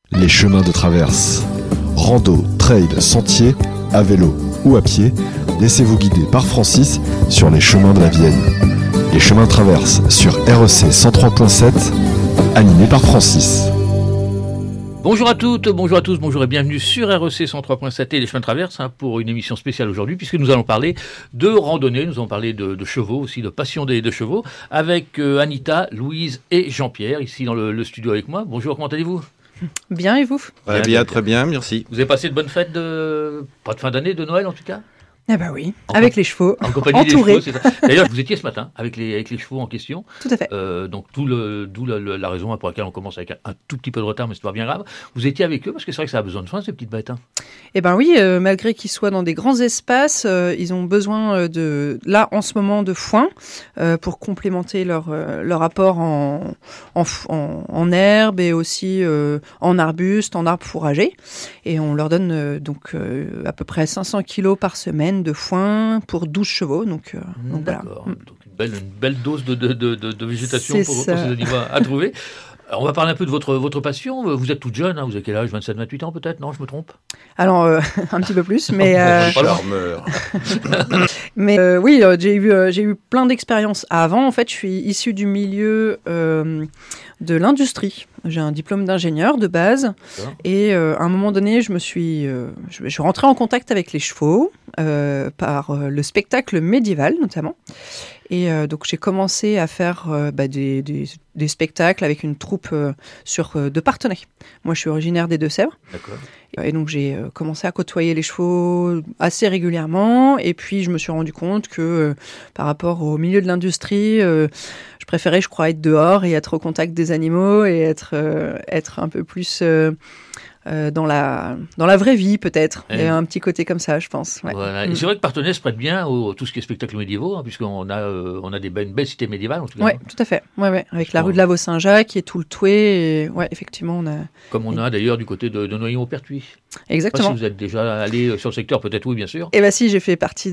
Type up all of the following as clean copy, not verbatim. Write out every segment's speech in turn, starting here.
Les chemins de traverse. Rando, trail, sentier, à vélo ou à pied, laissez-vous guider par Francis sur les chemins de la Vienne. Les chemins de traverse sur REC 103.7, animé par Francis. Bonjour à toutes, bonjour à tous, bonjour et bienvenue sur REC 103.7 et les chemins de traverse pour une émission spéciale aujourd'hui puisque nous allons parler de randonnée, nous allons parler de chevaux aussi, de passion de chevaux avec Anita, Louise et Jean-Pierre ici dans le studio avec moi. Bonjour, comment allez-vous ? Bien et vous ? Bien, très bien, merci. Vous avez passé de bonnes fêtes pas de fin d'année, de Noël en tout cas ? Eh ben oui, avec les chevaux, en compagnie entourés. Des chevaux, d'ailleurs, vous étiez ce matin avec les chevaux en question. Tout à fait. Donc, d'où la raison pour laquelle on commence avec un tout petit peu de retard, mais c'est pas bien grave. Vous étiez avec eux parce que c'est vrai que ça a besoin de soins, ces petites bêtes. Eh ben oui, malgré qu'ils soient dans des grands espaces, ils ont besoin là en ce moment de foin pour complémenter leur apport en herbe et aussi en arbuste, en arbre fourragé. Et on leur donne donc à peu près 500 kilos par semaine de foin pour 12 chevaux. Donc voilà. D'accord. Donc une belle dose de végétation pour ces animaux à trouver. Alors, on va parler un peu de votre passion. Vous êtes toute jeune, vous avez quel âge ? 27-28 ans peut-être ? Non, je me trompe ? Alors, un petit peu plus, mais... Charmeur. Mais oui, j'ai eu plein d'expériences avant. En fait, je suis issue du milieu de l'industrie. J'ai un diplôme d'ingénieur de base. D'accord. Et à un moment donné, je suis rentrée en contact avec les chevaux par le spectacle médiéval notamment. Et donc j'ai commencé à faire des spectacles avec une troupe de Parthenay. Moi, je suis originaire des Deux-Sèvres. D'accord. Et donc j'ai commencé à côtoyer les chevaux assez régulièrement. Et puis je me suis rendu compte que par rapport au milieu de l'industrie, je préférais, je crois, être dehors et être au contact des animaux et être un peu plus... dans la vraie vie peut-être. Il y a un petit côté comme ça, je pense. Ouais. Voilà. Et c'est vrai que Parthenay se prête bien tout ce qui est spectacle médiévaux, puisqu'on a une belle cité médiévale en tout cas. Oui, tout à fait. Ouais. Avec la rue de la Vaux-Saint-Jacques qui est tout le toué. Et, effectivement, on a... Comme on a d'ailleurs du côté de Noyon-au-Pertuis. Exactement. Je sais pas si vous êtes déjà allé sur le secteur, peut-être oui, bien sûr. Eh bien si, j'ai fait partie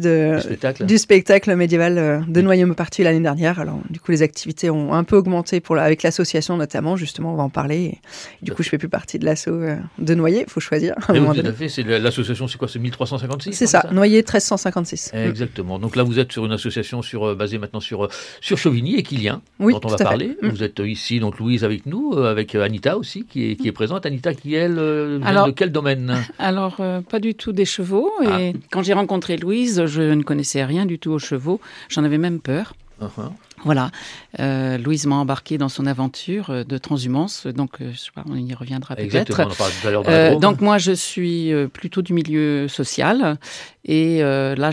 du spectacle médiéval de Noyon-au-Pertuis l'année dernière. Alors du coup, les activités ont un peu augmenté avec l'association notamment, justement, on va en parler. Et, du coup, je fais plus partie de l'asso de Noyer, il faut choisir. Tout à fait, c'est l'association, c'est quoi ? C'est 1356 ? C'est ça, Noyer 1356. Exactement. Donc là, vous êtes sur une association basée maintenant sur Chauvigny et Quilien, dont on va parler. Vous êtes ici, donc Louise avec nous, avec Anita aussi, qui est présente. Anita, qui elle vient de quel domaine ? Alors, pas du tout des chevaux. Et quand j'ai rencontré Louise, je ne connaissais rien du tout aux chevaux. J'en avais même peur. Uh-huh. Voilà. Louise m'a embarqué dans son aventure de transhumance. Donc, je sais pas, on y reviendra peut-être. Exactement, on en parle tout à l'heure dans la Drôme. Donc, moi, je suis plutôt du milieu social. Et là,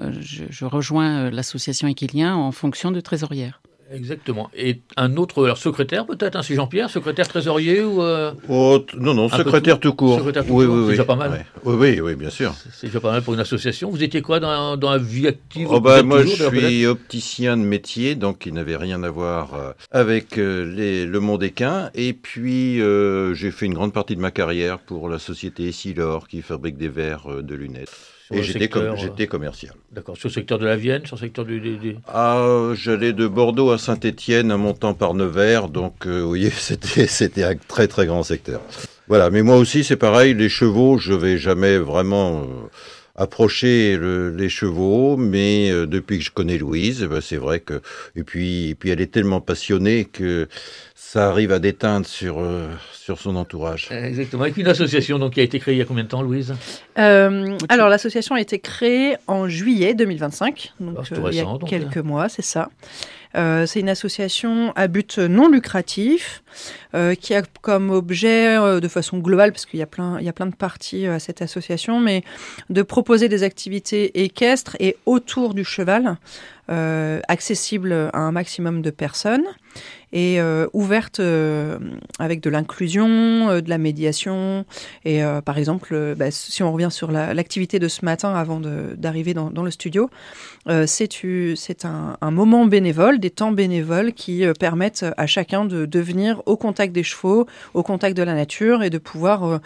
je rejoins l'association Équilien en fonction de trésorière. Exactement. Et un autre secrétaire peut-être, c'est Jean-Pierre, secrétaire trésorier ou non, secrétaire tout court. Secrétaire tout court, c'est déjà pas mal. Oui, bien sûr. C'est déjà pas mal pour une association. Vous étiez quoi dans la vie active ? Moi, je suis opticien de métier, donc il n'avait rien à voir avec le monde équin. Et puis, j'ai fait une grande partie de ma carrière pour la société Essilor, qui fabrique des verres de lunettes. Et j'étais commercial. D'accord. Sur le secteur de la Vienne, sur le secteur du... J'allais de Bordeaux à Saint-Étienne en montant par Nevers, donc vous voyez, c'était un très très grand secteur. Voilà, mais moi aussi c'est pareil, les chevaux, je vais jamais vraiment approcher les chevaux, mais depuis que je connais Louise, c'est vrai que... Et puis elle est tellement passionnée que ça arrive à déteindre sur son entourage. Exactement. Avec une association donc, qui a été créée il y a combien de temps, Louise ? Alors, l'association a été créée en juillet 2025, donc il y a quelques mois, c'est ça. C'est une association à but non lucratif qui a comme objet, de façon globale, parce qu'il y a plein de parties à cette association, mais de proposer des activités équestres et autour du cheval, accessibles à un maximum de personnes et ouvertes avec de l'inclusion, de la médiation. Et par exemple, si on revient sur l'activité de ce matin avant d'arriver dans le studio, c'est un moment bénévole, des temps bénévoles qui permettent à chacun de venir au contact des chevaux, au contact de la nature et de pouvoir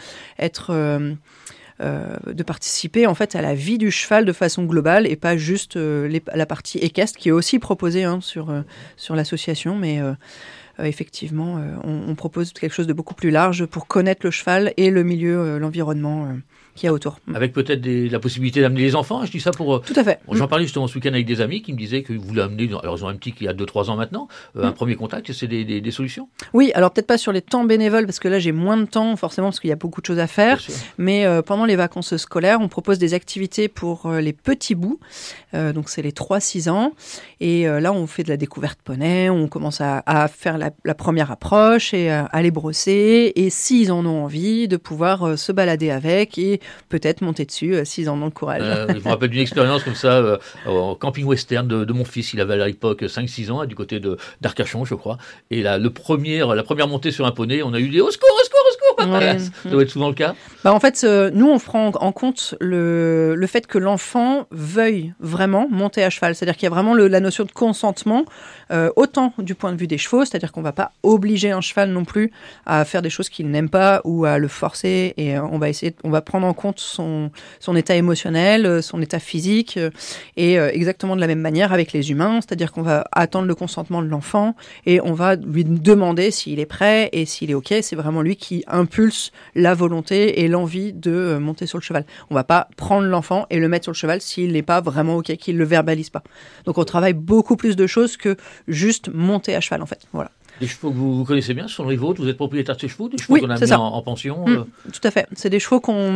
de participer en fait à la vie du cheval de façon globale et pas juste la partie équestre qui est aussi proposée sur l'association, mais effectivement, on propose quelque chose de beaucoup plus large pour connaître le cheval et le milieu, l'environnement qu'il y a autour. Avec peut-être la possibilité d'amener les enfants, je dis ça pour... Tout à fait. J'en parlais justement ce week-end avec des amis qui me disaient qu'ils voulaient amener, alors ils ont un petit qui a 2-3 ans maintenant, un premier contact, c'est des solutions? Oui, alors peut-être pas sur les temps bénévoles, parce que là j'ai moins de temps forcément, parce qu'il y a beaucoup de choses à faire, mais pendant les vacances scolaires, on propose des activités pour les petits bouts, donc c'est les 3-6 ans, et là on fait de la découverte poney, on commence à faire la première approche, et à les brosser, et s'ils en ont envie, de pouvoir se balader avec, et peut-être monter dessus s'ils en ont le courage. Je me rappelle d'une expérience comme ça au camping western de mon fils. Il avait à l'époque 5-6 ans, du côté d'Arcachon, je crois. Et là, la première montée sur un poney, on a eu des au secours, papa. Ça doit être souvent le cas. En fait, nous, on prend en compte le fait que l'enfant veuille vraiment monter à cheval. C'est-à-dire qu'il y a vraiment la notion de consentement, autant du point de vue des chevaux, c'est-à-dire qu'on ne va pas obliger un cheval non plus à faire des choses qu'il n'aime pas ou à le forcer. Et on va prendre en compte son état émotionnel, son état physique, et exactement de la même manière avec les humains, c'est-à-dire qu'on va attendre le consentement de l'enfant et on va lui demander s'il est prêt et s'il est OK. C'est vraiment lui qui impulse la volonté et l'envie de monter sur le cheval. On va pas prendre l'enfant et le mettre sur le cheval s'il n'est pas vraiment OK, qu'il le verbalise pas. Donc on travaille beaucoup plus de choses que juste monter à cheval en fait. Voilà. Des chevaux que vous connaissez bien, ce sont les vôtres, vous êtes propriétaire de ces chevaux, des chevaux qu'on a mis en pension Tout à fait, c'est des chevaux qu'on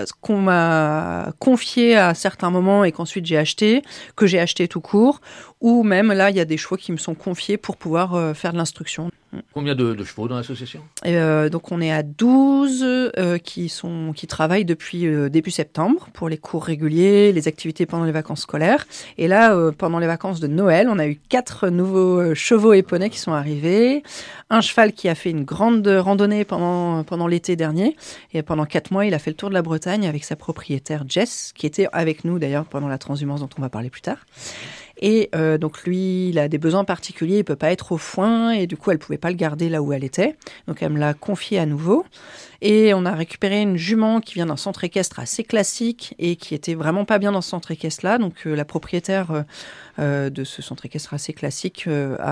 m'a confiés à certains moments et qu'ensuite j'ai acheté, que j'ai acheté tout court, ou même là il y a des chevaux qui me sont confiés pour pouvoir faire de l'instruction. Combien de chevaux dans l'association ? Donc on est à 12 qui travaillent depuis début septembre pour les cours réguliers, les activités pendant les vacances scolaires. Et là, pendant les vacances de Noël, on a eu 4 nouveaux chevaux et poneys qui sont arrivés. Un cheval qui a fait une grande randonnée pendant l'été dernier. Et pendant 4 mois, il a fait le tour de la Bretagne avec sa propriétaire Jess, qui était avec nous d'ailleurs pendant la transhumance dont on va parler plus tard. Et donc lui, il a des besoins particuliers, il peut pas être au foin et du coup, elle pouvait pas le garder là où elle était. Donc elle me l'a confié à nouveau. Et on a récupéré une jument qui vient d'un centre équestre assez classique et qui était vraiment pas bien dans ce centre équestre-là. Donc la propriétaire de ce centre équestre assez classique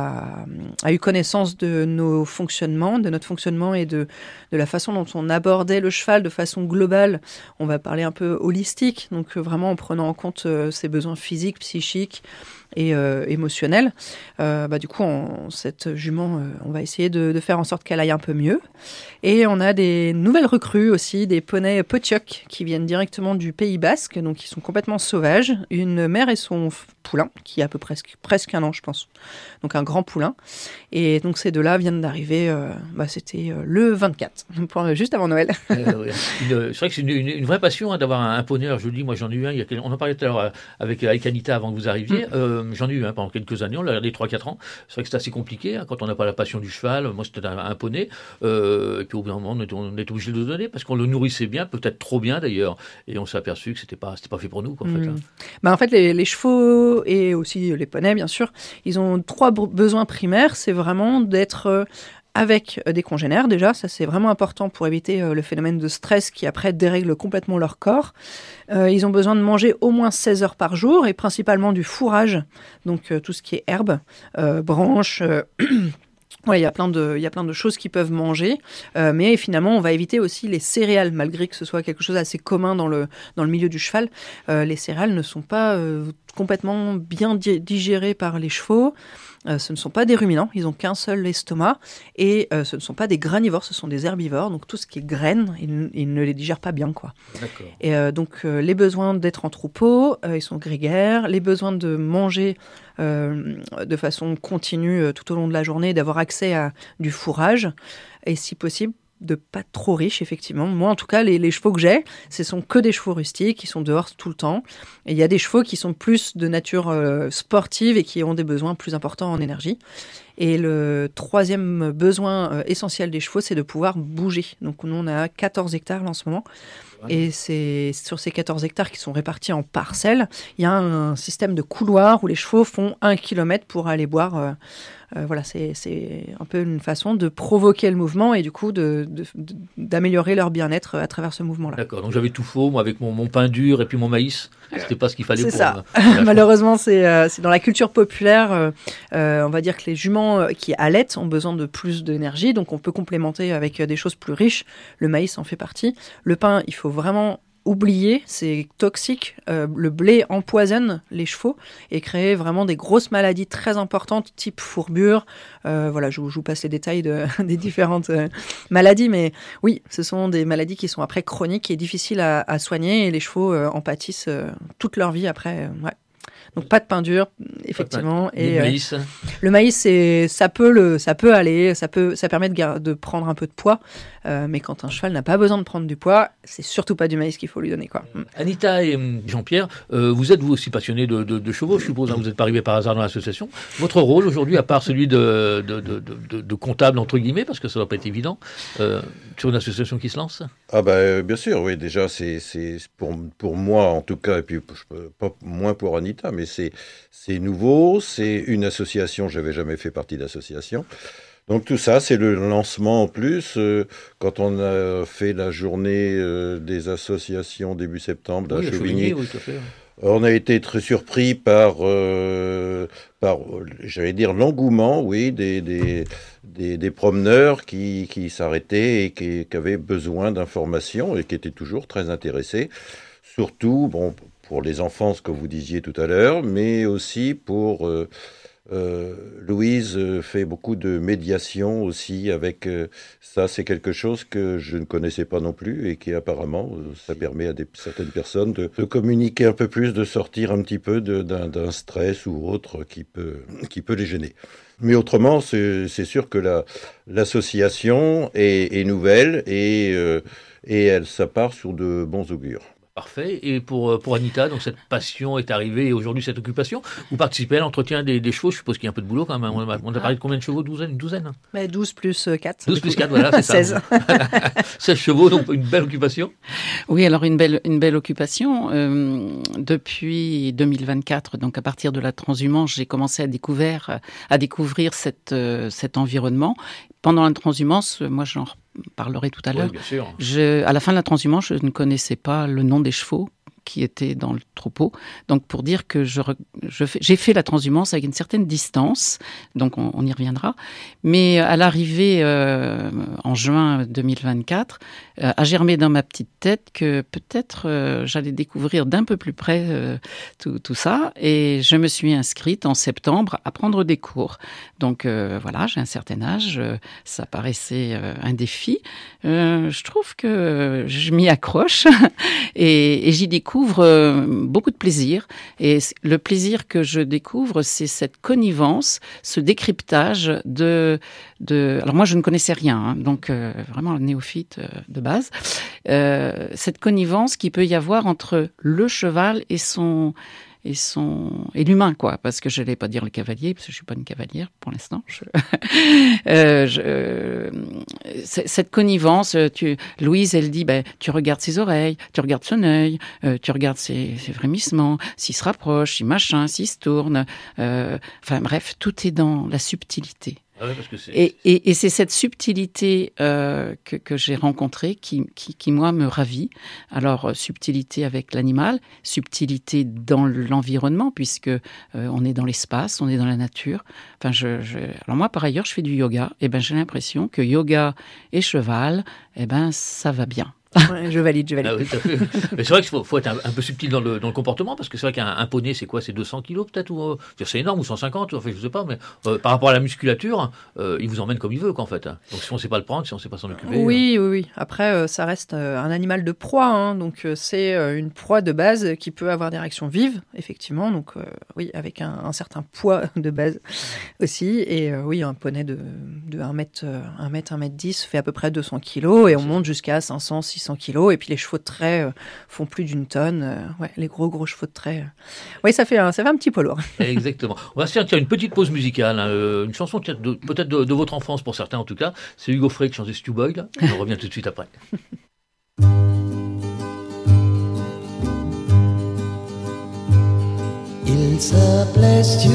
a eu connaissance de notre fonctionnement et de la façon dont on abordait le cheval de façon globale. On va parler un peu holistique, donc vraiment en prenant en compte ses besoins physiques, psychiques et émotionnel. Du coup, cette jument, on va essayer de faire en sorte qu'elle aille un peu mieux. Et on a des nouvelles recrues aussi, des poneys Potioc qui viennent directement du Pays Basque, donc ils sont complètement sauvages. Une mère et son poulain, qui a à peu près presque 1 an, je pense. Donc un grand poulain. Et donc ces deux-là viennent d'arriver, c'était le 24, juste avant Noël. C'est vrai que c'est une vraie passion d'avoir un poney. Alors, je le dis, moi j'en ai eu un, on en parlait tout à l'heure avec Anita avant que vous arriviez. J'en ai eu pendant quelques années, on l'a regardé 3-4 ans. C'est vrai que c'est assez compliqué quand on n'a pas la passion du cheval. Moi c'était un poney. Et puis au bout d'un moment, on est obligé de le donner parce qu'on le nourrissait bien, peut-être trop bien d'ailleurs. Et on s'est aperçu que c'était pas fait pour nous. Quoi, en fait, les chevaux et aussi les poneys, bien sûr, ils ont 3 besoins primaires. C'est vraiment d'être avec des congénères déjà, ça c'est vraiment important pour éviter le phénomène de stress qui après dérègle complètement leur corps. Ils ont besoin de manger au moins 16 heures par jour et principalement du fourrage, donc tout ce qui est herbe, branches... il y a plein de choses qu'ils peuvent manger, mais finalement, on va éviter aussi les céréales, malgré que ce soit quelque chose d'assez commun dans le milieu du cheval. Les céréales ne sont pas complètement bien digérées par les chevaux. Ce ne sont pas des ruminants, ils n'ont qu'un seul estomac, et ce ne sont pas des granivores, ce sont des herbivores, donc tout ce qui est graines, ils ne les digèrent pas bien, quoi. D'accord. Et donc les besoins d'être en troupeau, ils sont grégaires, les besoins de manger de façon continue tout au long de la journée, d'avoir accès à du fourrage, et si possible, de pas trop riches, effectivement. Moi, en tout cas, les chevaux que j'ai, ce sont que des chevaux rustiques, qui sont dehors tout le temps. Et il y a des chevaux qui sont plus de nature sportive et qui ont des besoins plus importants en énergie. Et le 3e besoin essentiel des chevaux, c'est de pouvoir bouger. Donc nous, on a 14 hectares là, en ce moment. Et c'est sur ces 14 hectares qui sont répartis en parcelles, il y a un système de couloir où les chevaux font 1 kilomètre pour aller boire. C'est un peu une façon de provoquer le mouvement et du coup d'améliorer leur bien-être à travers ce mouvement-là. D'accord, donc j'avais tout faux, moi, avec mon pain dur et puis mon maïs. C'était pas ce qu'il fallait c'est pour ça. Malheureusement, c'est dans la culture populaire. On va dire que les juments enfants qui allaitent ont besoin de plus d'énergie, donc on peut complémenter avec des choses plus riches. Le maïs en fait partie. Le pain, il faut vraiment oublier, c'est toxique. Le blé empoisonne les chevaux et crée vraiment des grosses maladies très importantes, type fourbure. Voilà, je vous passe les détails des différentes maladies, mais oui, ce sont des maladies qui sont après chroniques et difficiles à soigner, et les chevaux en pâtissent toute leur vie après. Ouais. Donc pas de pain dur, effectivement. Et le maïs. Le maïs, ça peut aller, ça permet de prendre un peu de poids, mais quand un cheval n'a pas besoin de prendre du poids, c'est surtout pas du maïs qu'il faut lui donner, quoi. Anita et Jean-Pierre, vous êtes vous aussi passionnés de chevaux, je suppose. Hein, vous n'êtes pas arrivés par hasard dans l'association. Votre rôle aujourd'hui, à part celui de comptable entre guillemets, parce que ça ne doit pas être évident, sur une association qui se lance. Ah bah bien sûr, oui. Déjà, c'est pour moi en tout cas, et puis pas moins pour Anita, mais c'est nouveau, c'est une association, je n'avais jamais fait partie d'association. Donc tout ça, c'est le lancement en plus. Quand on a fait la journée des associations début septembre à Chauvigny, oui, tout à fait. On a été très surpris par j'allais dire, l'engouement, oui, des promeneurs qui s'arrêtaient et qui avaient besoin d'informations et qui étaient toujours très intéressés. Surtout, bon, pour les enfants, ce que vous disiez tout à l'heure, mais aussi pour... Louise fait beaucoup de médiation aussi avec ça, c'est quelque chose que je ne connaissais pas non plus et qui apparemment ça permet à certaines personnes de communiquer un peu plus, de sortir un petit peu d'un stress ou autre qui peut les gêner. Mais autrement, c'est sûr que l'association est nouvelle et ça part sur de bons augures. Parfait. Et pour Anita, donc cette passion est arrivée et aujourd'hui cette occupation, vous participez à l'entretien des chevaux. Je suppose qu'il y a un peu de boulot quand même. On a parlé de combien de chevaux? Une douzaine. Mais 12 plus 4. 12 plus 4, voilà, c'est 16. Ça. 16 chevaux, donc une belle occupation. Oui, alors une belle occupation. Depuis 2024, donc à partir de la transhumance, j'ai commencé à découvrir cet environnement. Pendant la transhumance, moi j'en parlerai tout à l'heure. Oui, bien sûr. À la fin de la transhumance, je ne connaissais pas le nom des chevaux qui étaient dans le troupeau. Donc pour dire que j'ai fait la transhumance avec une certaine distance, donc on y reviendra. Mais à l'arrivée en juin 2024, a germé dans ma petite tête que peut-être j'allais découvrir d'un peu plus près tout ça. Et je me suis inscrite en septembre à prendre des cours. Donc voilà, j'ai un certain âge, ça paraissait un défi. Je trouve que je m'y accroche et j'y découvre beaucoup de plaisir. Et le plaisir que je découvre, c'est cette connivence, ce décryptage alors moi je ne connaissais rien, hein, donc vraiment un néophyte de base. Cette connivence qu'il peut y avoir entre le cheval et l'humain, quoi, parce que je n'allais pas dire le cavalier, parce que je suis pas une cavalière pour l'instant. Cette connivence, Louise, elle dit, tu regardes ses oreilles, tu regardes son œil, tu regardes ses frémissements, s'il se rapproche, s'il se tourne. Enfin bref, tout est dans la subtilité. Ah ouais, parce que et c'est cette subtilité que j'ai rencontrée qui, moi, me ravit. Alors, subtilité avec l'animal, subtilité dans l'environnement, puisque on est dans l'espace, on est dans la nature. Enfin, alors moi, par ailleurs, je fais du yoga. Et j'ai l'impression que yoga et cheval, ça va bien. Ouais, je valide. Ah oui, mais c'est vrai qu'il faut être un peu subtil dans le comportement, parce que c'est vrai qu'un poney, c'est quoi? C'est 200 kilos peut-être, ou c'est énorme, ou 150, enfin, je sais pas, mais par rapport à la musculature, il vous emmène comme il veut, quoi, en fait. Donc si on ne sait pas le prendre, si on ne sait pas s'en occuper... Oui. Après, ça reste un animal de proie, hein, donc c'est une proie de base qui peut avoir des réactions vives, effectivement, donc oui, avec un certain poids de base aussi, et oui, un poney de 1m10 fait à peu près 200 kilos, et on monte jusqu'à 500, 600 kilos, et puis les chevaux de trait font plus d'une tonne. Les gros chevaux de trait. Oui, ça fait un petit poids lourd. Exactement. On va se faire une petite pause musicale, hein, une chanson peut-être de votre enfance pour certains en tout cas. C'est Hugo Frey qui chantait Stu Boy. On revient tout de suite après. Il s'appelait Stu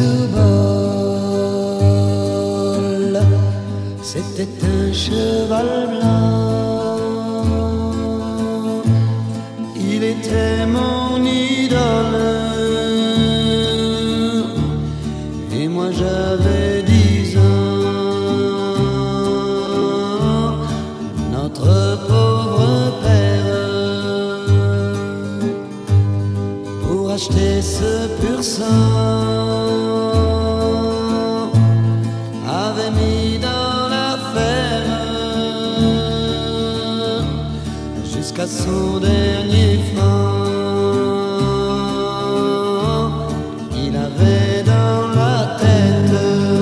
Boy, c'était un cheval blanc. Il était mon idole et moi j'avais 10 ans. jeter ce pur sang avait mis dans la ferme jusqu'à son dernier franc. Il avait dans la tête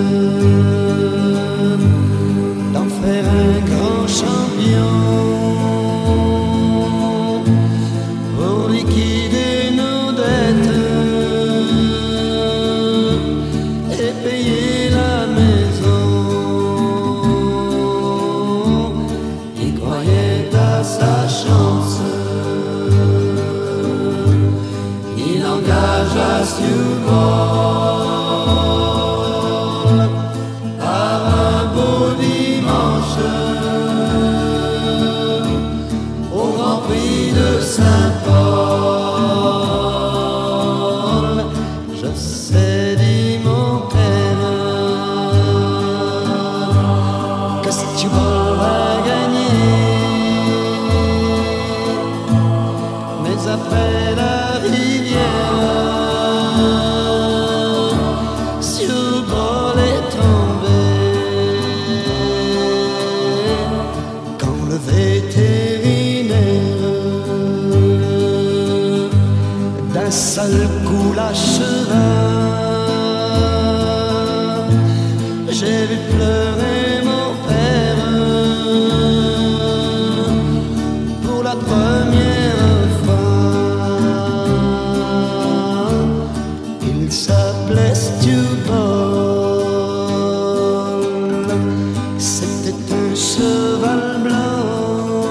d'en faire un grand champion pour liquider nos dettes et payer la maison. Il croyait à sa chance. Il engagea Stewball par un beau dimanche au Grand Prix de Saint-Paul. Je sais, dit mon père, que Stewball va gagner, mais après la rivière, Stewball est tombé quand le vétérinaire d'un seul coup l'acheva. J'ai vu pleurer mon père pour la première fois. Il s'appelait Stewball, c'était un cheval blanc.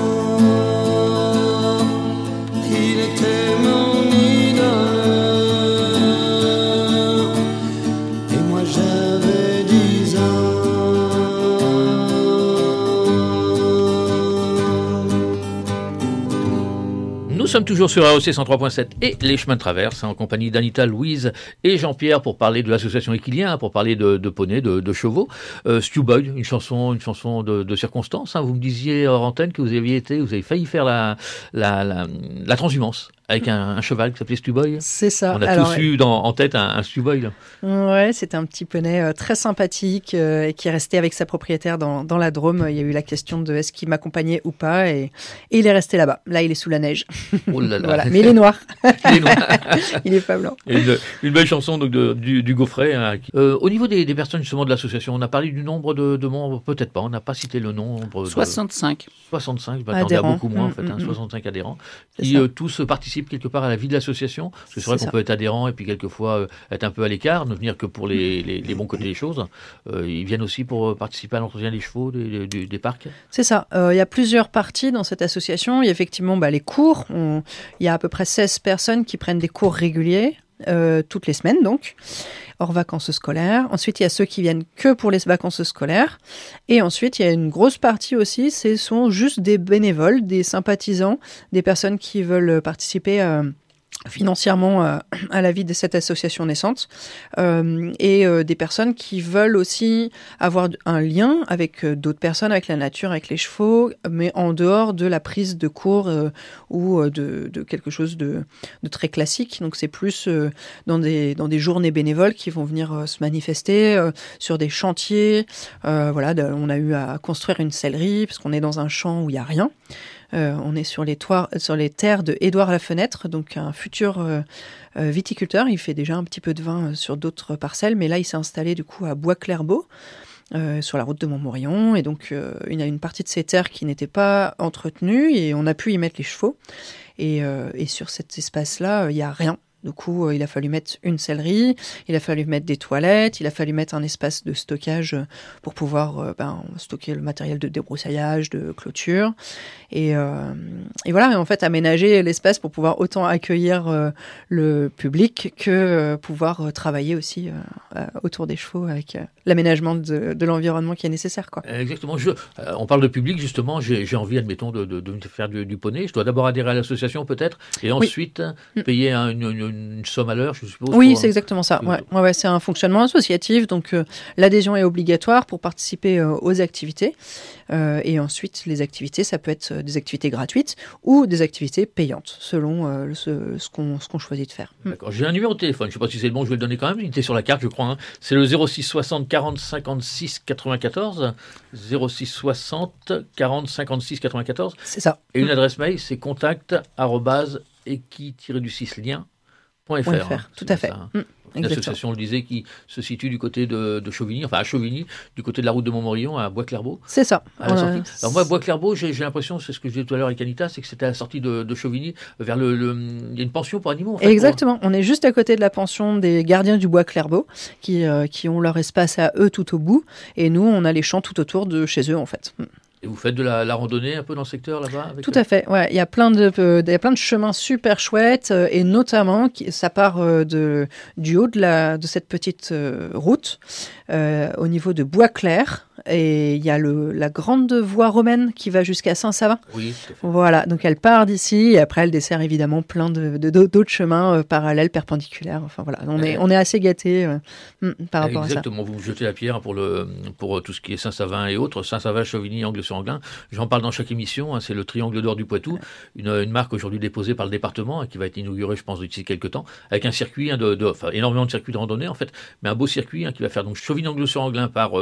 Il était mon idole et moi j'avais 10 ans. Nous sommes toujours sur ROC 103.7 et les chemins de traverse, en compagnie d'Anita, Louise et Jean-Pierre pour parler de l'association Equilien, pour parler de poneys, de chevaux. Stewball, une chanson de circonstance. Vous me disiez hors antenne que vous avez failli faire la transhumance avec un cheval qui s'appelait Stewboy. C'est ça. On a tous eu en tête un Stewboy. Ouais, c'était un petit poney très sympathique et qui est resté avec sa propriétaire dans la Drôme. Il y a eu la question de est-ce qu'il m'accompagnait ou pas et il est resté là-bas. Là, il est sous la neige. Oh là là. Voilà. Mais il est noir. Il est noir. Il est pas blanc. Une belle chanson donc, du Gaufret. Au niveau des personnes justement de l'association, on a parlé du nombre de membres, peut-être pas, on n'a pas cité le nombre. 65. 65, je m'attendais à beaucoup moins en fait, 65 adhérents, qui tous participent quelque part à la vie de l'association. Parce que c'est vrai qu'on peut être adhérent et puis quelquefois être un peu à l'écart, ne venir que pour les bons côtés des choses. Ils viennent aussi pour participer à l'entretien des chevaux, des parcs. C'est ça. Il y a plusieurs parties dans cette association. Il y a effectivement les cours. Il y a à peu près 16 personnes qui prennent des cours réguliers. Toutes les semaines donc, hors vacances scolaires. Ensuite, il y a ceux qui viennent que pour les vacances scolaires. Et ensuite, il y a une grosse partie aussi, ce sont juste des bénévoles, des sympathisants, des personnes qui veulent participer financièrement à la vie de cette association naissante et des personnes qui veulent aussi avoir un lien avec d'autres personnes, avec la nature, avec les chevaux, mais en dehors de la prise de cours ou de quelque chose de très classique. Donc c'est plus dans des journées bénévoles qui vont venir se manifester sur des chantiers. Voilà, on a eu à construire une sellerie parce qu'on est dans un champ où il n'y a rien. On est sur les terres de Édouard Lafenêtre, donc un futur viticulteur. Il fait déjà un petit peu de vin sur d'autres parcelles, mais là, il s'est installé du coup à Bois-Clairbeau, sur la route de Montmorillon. Et donc, il y a une partie de ces terres qui n'était pas entretenue et on a pu y mettre les chevaux. Et sur cet espace-là, il n'y a rien. Du coup, il a fallu mettre une sellerie, il a fallu mettre des toilettes, il a fallu mettre un espace de stockage pour pouvoir stocker le matériel de débroussaillage, de clôture. Et voilà, en fait, aménager l'espace pour pouvoir autant accueillir le public que pouvoir travailler aussi autour des chevaux avec l'aménagement de l'environnement qui est nécessaire, quoi. Exactement. On parle de public, justement. J'ai envie, admettons, de faire du poney. Je dois d'abord adhérer à l'association, peut-être, et ensuite payer une une somme à l'heure, je suppose. Oui, c'est exactement ça. Ouais, c'est un fonctionnement associatif, donc l'adhésion est obligatoire pour participer aux activités. Et ensuite, les activités, ça peut être des activités gratuites ou des activités payantes, selon ce qu'on choisit de faire. D'accord. J'ai un numéro de téléphone, je ne sais pas si c'est le bon, je vais le donner quand même. Il était sur la carte, je crois. Hein. C'est le 06 60 40 56 94. 06 60 40 56 94. C'est ça. Et une adresse mail, c'est contact@equi-du6lien.fr. Tout à fait. Ça, hein. Une association, on le disait, qui se situe du côté de Chauvigny, enfin à Chauvigny, du côté de la route de Montmorillon, à Bois-Clairvaux. C'est ça. Alors moi, Bois-Clairvaux, j'ai l'impression, c'est ce que je disais tout à l'heure avec Anita, c'est que c'était à la sortie de Chauvigny, vers il y a une pension pour animaux. En fait, exactement. On est juste à côté de la pension des gardiens du Bois-Clairvaux, qui ont leur espace à eux tout au bout, et nous, on a les champs tout autour de chez eux, en fait. Et vous faites de la randonnée un peu dans le secteur là-bas avec Tout à fait. Ouais, il y a plein de chemins super chouettes et notamment ça part du haut de cette petite route au niveau de Bois-Clair. Et il y a la grande voie romaine qui va jusqu'à Saint-Savin. Oui, tout à fait. Voilà, donc elle part d'ici et après elle dessert évidemment plein d'autres chemins parallèles, perpendiculaires. Enfin voilà, on est assez gâtés par rapport à ça. Exactement, vous jetez la pierre pour tout ce qui est Saint-Savin et autres. Saint-Savin, Chauvigny, Angles-sur-Anglin. J'en parle dans chaque émission, hein, c'est le Triangle d'Or du Poitou, une marque aujourd'hui déposée par le département qui va être inaugurée, je pense, d'ici quelques temps, avec un circuit, énormément de circuits de randonnée en fait, mais un beau circuit qui va faire donc Chauvigny-Angles-sur-Anglin par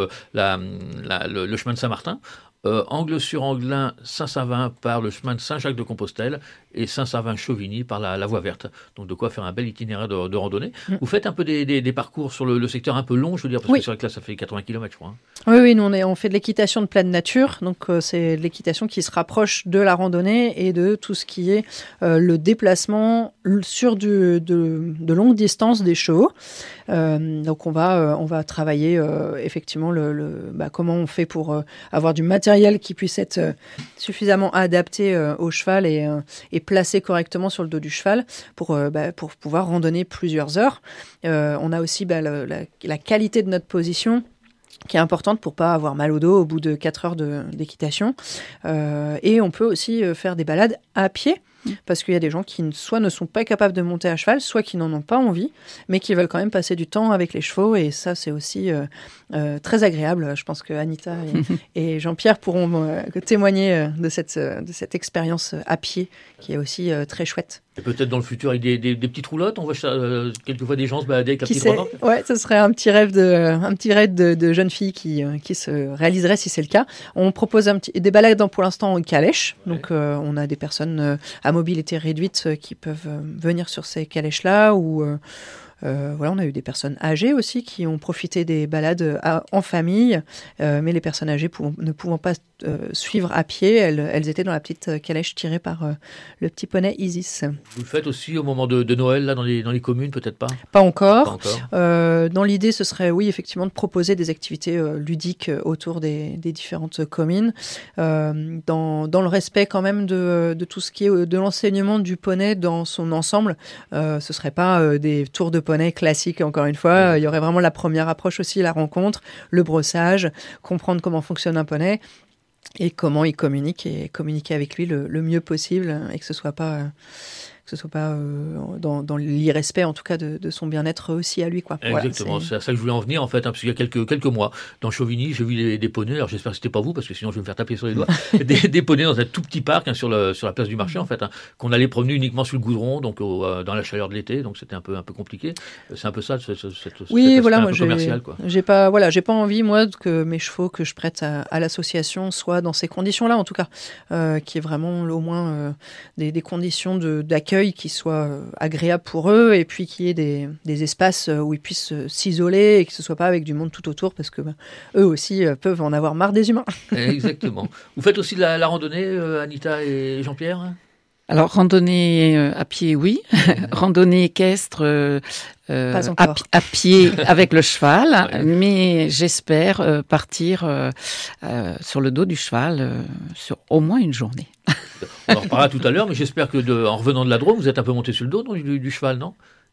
le chemin de Saint-Martin, Angles-sur-Anglin, Saint-Savin par le chemin de Saint-Jacques-de-Compostelle et Saint-Savin-Chauvigny par la voie verte. Donc de quoi faire un bel itinéraire de randonnée. Vous faites un peu des parcours sur le secteur un peu long, je veux dire, parce que c'est vrai que là ça fait 80 km, je crois. Hein. Oui, nous on fait de l'équitation de pleine nature, donc c'est de l'équitation qui se rapproche de la randonnée et de tout ce qui est le déplacement sur de longues distances des chevaux. Donc on va travailler effectivement comment on fait pour avoir du matériel qui puisse être suffisamment adapté au cheval et placé correctement sur le dos du cheval pour pouvoir randonner plusieurs heures. On a aussi la qualité de notre position qui est importante pour pas avoir mal au dos au bout de 4 heures d'équitation. Et on peut aussi faire des balades à pied. Parce qu'il y a des gens qui soit ne sont pas capables de monter à cheval, soit qui n'en ont pas envie, mais qui veulent quand même passer du temps avec les chevaux. Et ça, c'est aussi très agréable. Je pense que Anita et Jean-Pierre pourront témoigner de cette expérience à pied, qui est aussi très chouette. Et peut-être dans le futur avec des petites roulottes, on voit quelquefois des gens se balader avec la petite remorque. Ouais, ce serait un petit rêve de jeune fille qui se réaliserait si c'est le cas. On propose des balades pour l'instant en calèche. Ouais. Donc on a des personnes à mobilité réduite qui peuvent venir sur ces calèches-là ou on a eu des personnes âgées aussi qui ont profité des balades en famille, mais les personnes âgées ne pouvant pas suivre à pied, elles étaient dans la petite calèche tirée par le petit poney Isis. Vous le faites aussi au moment de Noël, là, dans les communes, peut-être pas ? Pas encore. Dans l'idée, ce serait, oui, effectivement, de proposer des activités ludiques autour des différentes communes, dans le respect quand même de tout ce qui est de l'enseignement du poney dans son ensemble. Ce serait pas des tours de poney classiques, encore une fois. Il y aurait vraiment la première approche aussi, la rencontre, le brossage, comprendre comment fonctionne un poney et comment il communique et communiquer avec lui le mieux possible et que ce soit pas dans l'irrespect en tout cas de son bien-être aussi à lui, quoi. Exactement, voilà, c'est à ça que je voulais en venir en fait, parce qu'il y a quelques mois dans Chauvigny, j'ai vu des poneys. Alors j'espère que c'était pas vous, parce que sinon je vais me faire taper sur les doigts. des poneys dans un tout petit parc sur la place du marché en fait, qu'on allait promener uniquement sur le goudron, donc dans la chaleur de l'été, donc c'était un peu compliqué. C'est un peu ça, cet aspect moi, un peu commercial, quoi. J'ai pas envie moi que mes chevaux que je prête à l'association soient dans ces conditions-là, en tout cas, qui est vraiment au moins des conditions d'accueil qui soient agréables pour eux et puis qu'il y ait des espaces où ils puissent s'isoler et que ce soit pas avec du monde tout autour, parce que eux aussi peuvent en avoir marre des humains. Exactement. Vous faites aussi de la randonnée, Anita et Jean-Pierre ? Alors, randonnée à pied, oui. Randonnée équestre à pied avec le cheval, ouais. Mais j'espère partir sur le dos du cheval sur au moins une journée. On en reparlera tout à l'heure, mais j'espère que en revenant de la Drôme, vous êtes un peu monté sur le dos du cheval, non ?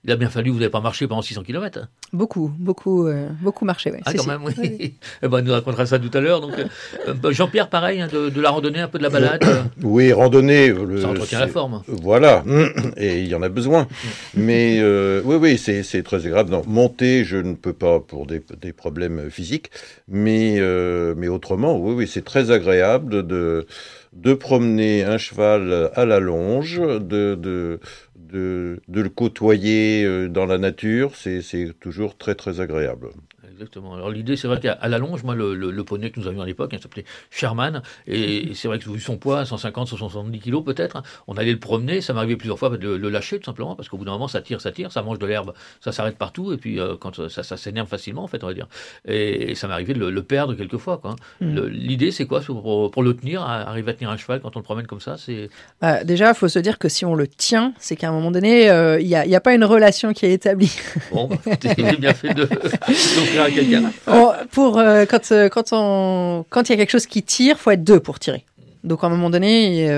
Il a bien fallu, vous n'avez pas marché pendant 600 km. Beaucoup marché, oui. Ah, quand même, oui. Eh ben, il nous racontera ça tout à l'heure. Donc, Jean-Pierre, pareil, hein, de la randonnée, un peu de la balade. Oui, randonnée. Ça entretient la forme. Voilà, et il y en a besoin. Mais oui, c'est très agréable. Non, monter, je ne peux pas pour des problèmes physiques, mais autrement, oui, c'est très agréable de promener un cheval à la longe, de le côtoyer dans la nature, c'est toujours très très agréable. Exactement. Alors l'idée, c'est vrai qu'à la longe, moi, le poney que nous avions à l'époque, il s'appelait Sherman, et c'est vrai que vu son poids, 150, 170 kilos peut-être, on allait le promener, ça m'arrivait plusieurs fois de le lâcher tout simplement, parce qu'au bout d'un moment, ça tire, ça mange de l'herbe, ça s'arrête partout, et puis quand ça s'énerve facilement, en fait, on va dire. Et ça m'arrivait de le perdre quelquefois, quoi. L'idée, c'est quoi pour le tenir, arriver à tenir un cheval quand on le promène comme ça, c'est... Déjà, il faut se dire que si on le tient, c'est qu'à un moment donné, il n'y a pas une relation qui est établie. Bon, j'ai bien fait d'offrir à quelqu'un. Quand il y a quelque chose qui tire, il faut être deux pour tirer. Donc à un moment donné,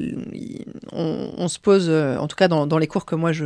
on se pose, en tout cas dans les cours que moi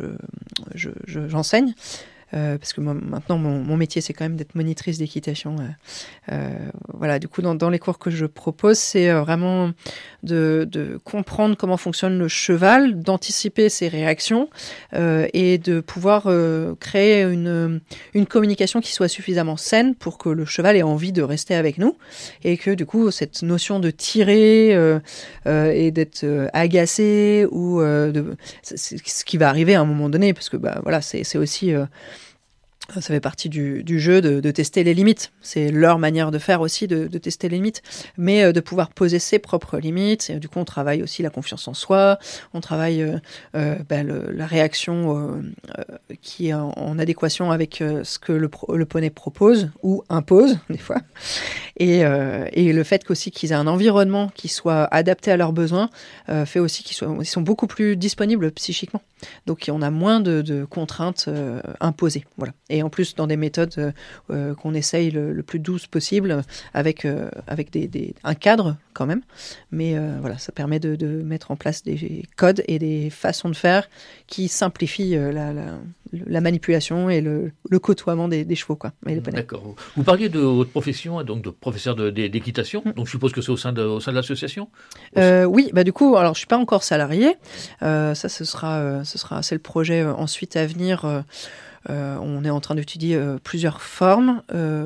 j'enseigne, parce que moi, maintenant mon métier c'est quand même d'être monitrice d'équitation. Voilà, du coup dans les cours que je propose, c'est vraiment de comprendre comment fonctionne le cheval, d'anticiper ses réactions et de pouvoir créer une communication qui soit suffisamment saine pour que le cheval ait envie de rester avec nous et que du coup cette notion de tirer et d'être agacé ou c'est ce qui va arriver à un moment donné, parce que voilà, c'est aussi ça fait partie du jeu de tester les limites. C'est leur manière de faire aussi, de tester les limites, mais de pouvoir poser ses propres limites. Et du coup, on travaille aussi la confiance en soi, on travaille la réaction qui est en adéquation avec ce que le poney propose ou impose, des fois. Et le fait qu'aussi qu'ils aient un environnement qui soit adapté à leurs besoins fait aussi ils sont beaucoup plus disponibles psychiquement. Donc on a moins de contraintes imposées. Voilà. Et en plus dans des méthodes qu'on essaye le plus douce possible, avec un cadre quand même. Mais voilà, ça permet de mettre en place des codes et des façons de faire qui simplifient la manipulation et le côtoiement des chevaux, quoi. D'accord. Vous parliez de votre profession, donc de professeur d'équitation. Donc je suppose que c'est au sein de l'association. Oui, du coup, alors je suis pas encore salarié. C'est le projet ensuite à venir. On est en train d'étudier plusieurs formes.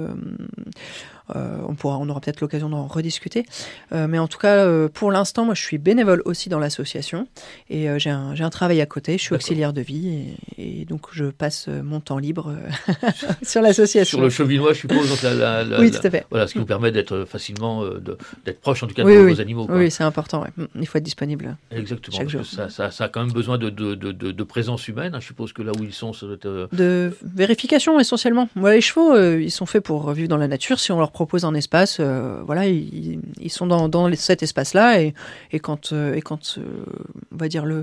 On aura peut-être l'occasion d'en rediscuter. Mais en tout cas, pour l'instant, moi, je suis bénévole aussi dans l'association. Et j'ai un travail à côté. Je suis auxiliaire de vie. Et donc, je passe mon temps libre sur l'association. Sur le Chevinois, je suppose. Donc oui, tout à fait. Voilà, ce qui vous permet d'être facilement, d'être proche, en tout cas, de vos animaux. Quoi. Oui, c'est important. Ouais. Il faut être disponible. Exactement. Chaque jour. Ça a quand même besoin de présence humaine. Je suppose que là où ils sont, ça doit être... De vérification, essentiellement. Moi, les chevaux, ils sont faits pour vivre dans la nature. Si on leur propose un espace, voilà, ils sont dans cet espace-là, et quand on va dire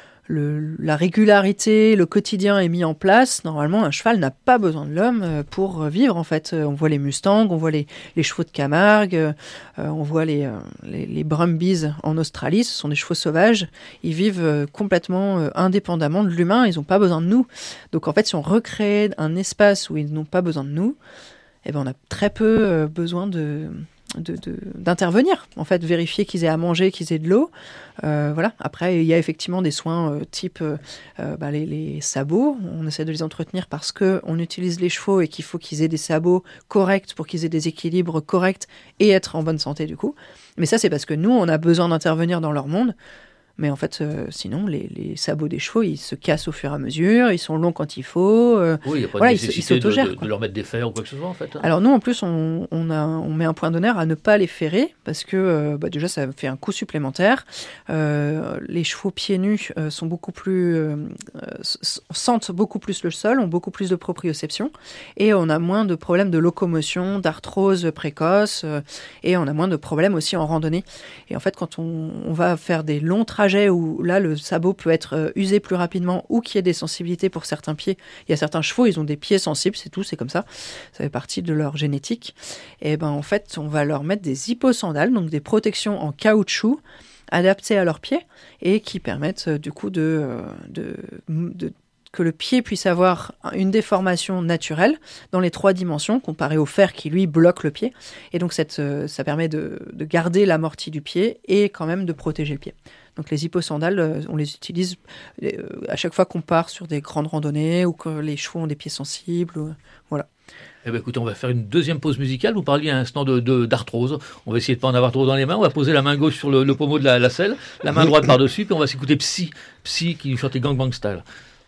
la régularité, le quotidien est mis en place, normalement un cheval n'a pas besoin de l'homme pour vivre, en fait. On voit les Mustangs, on voit les chevaux de Camargue, on voit les Brumbies en Australie, ce sont des chevaux sauvages, ils vivent complètement indépendamment de l'humain, ils n'ont pas besoin de nous. Donc en fait, si on recrée un espace où ils n'ont pas besoin de nous, on a très peu besoin d'intervenir, en fait, vérifier qu'ils aient à manger, qu'ils aient de l'eau. Voilà. Après, il y a effectivement des soins type les sabots. On essaie de les entretenir parce qu'on utilise les chevaux et qu'il faut qu'ils aient des sabots corrects pour qu'ils aient des équilibres corrects et être en bonne santé, du coup. Mais ça, c'est parce que nous, on a besoin d'intervenir dans leur monde. Mais en fait, sinon, les sabots des chevaux, ils se cassent au fur et à mesure, ils sont longs quand il faut. Oui, il n'y a pas de nécessité de leur mettre des fers ou quoi que ce soit, en fait. Alors nous, en plus, on met un point d'honneur à ne pas les ferrer, parce que déjà, ça fait un coût supplémentaire. Les chevaux pieds nus sont beaucoup plus... sentent beaucoup plus le sol, ont beaucoup plus de proprioception, et on a moins de problèmes de locomotion, d'arthrose précoce, et on a moins de problèmes aussi en randonnée. Et en fait, quand on va faire des longs trajets où là le sabot peut être usé plus rapidement ou qu'il y ait des sensibilités pour certains pieds. Il y a certains chevaux, ils ont des pieds sensibles, c'est tout, c'est comme ça. Ça fait partie de leur génétique. Et en fait, on va leur mettre des hyposandales, donc des protections en caoutchouc adaptées à leurs pieds et qui permettent du coup que que le pied puisse avoir une déformation naturelle dans les 3 dimensions, comparé au fer qui, lui, bloque le pied. Et donc, ça permet de garder l'amorti du pied et quand même de protéger le pied. Donc, les hipposandales, on les utilise à chaque fois qu'on part sur des grandes randonnées ou que les chevaux ont des pieds sensibles. Voilà. Eh bien, écoutez, on va faire une deuxième pause musicale. Vous parliez à un instant d'arthrose. On va essayer de ne pas en avoir trop dans les mains. On va poser la main gauche sur le pommeau de la selle, la main droite par-dessus, puis on va s'écouter Psy qui nous chantait Gang Bang Style.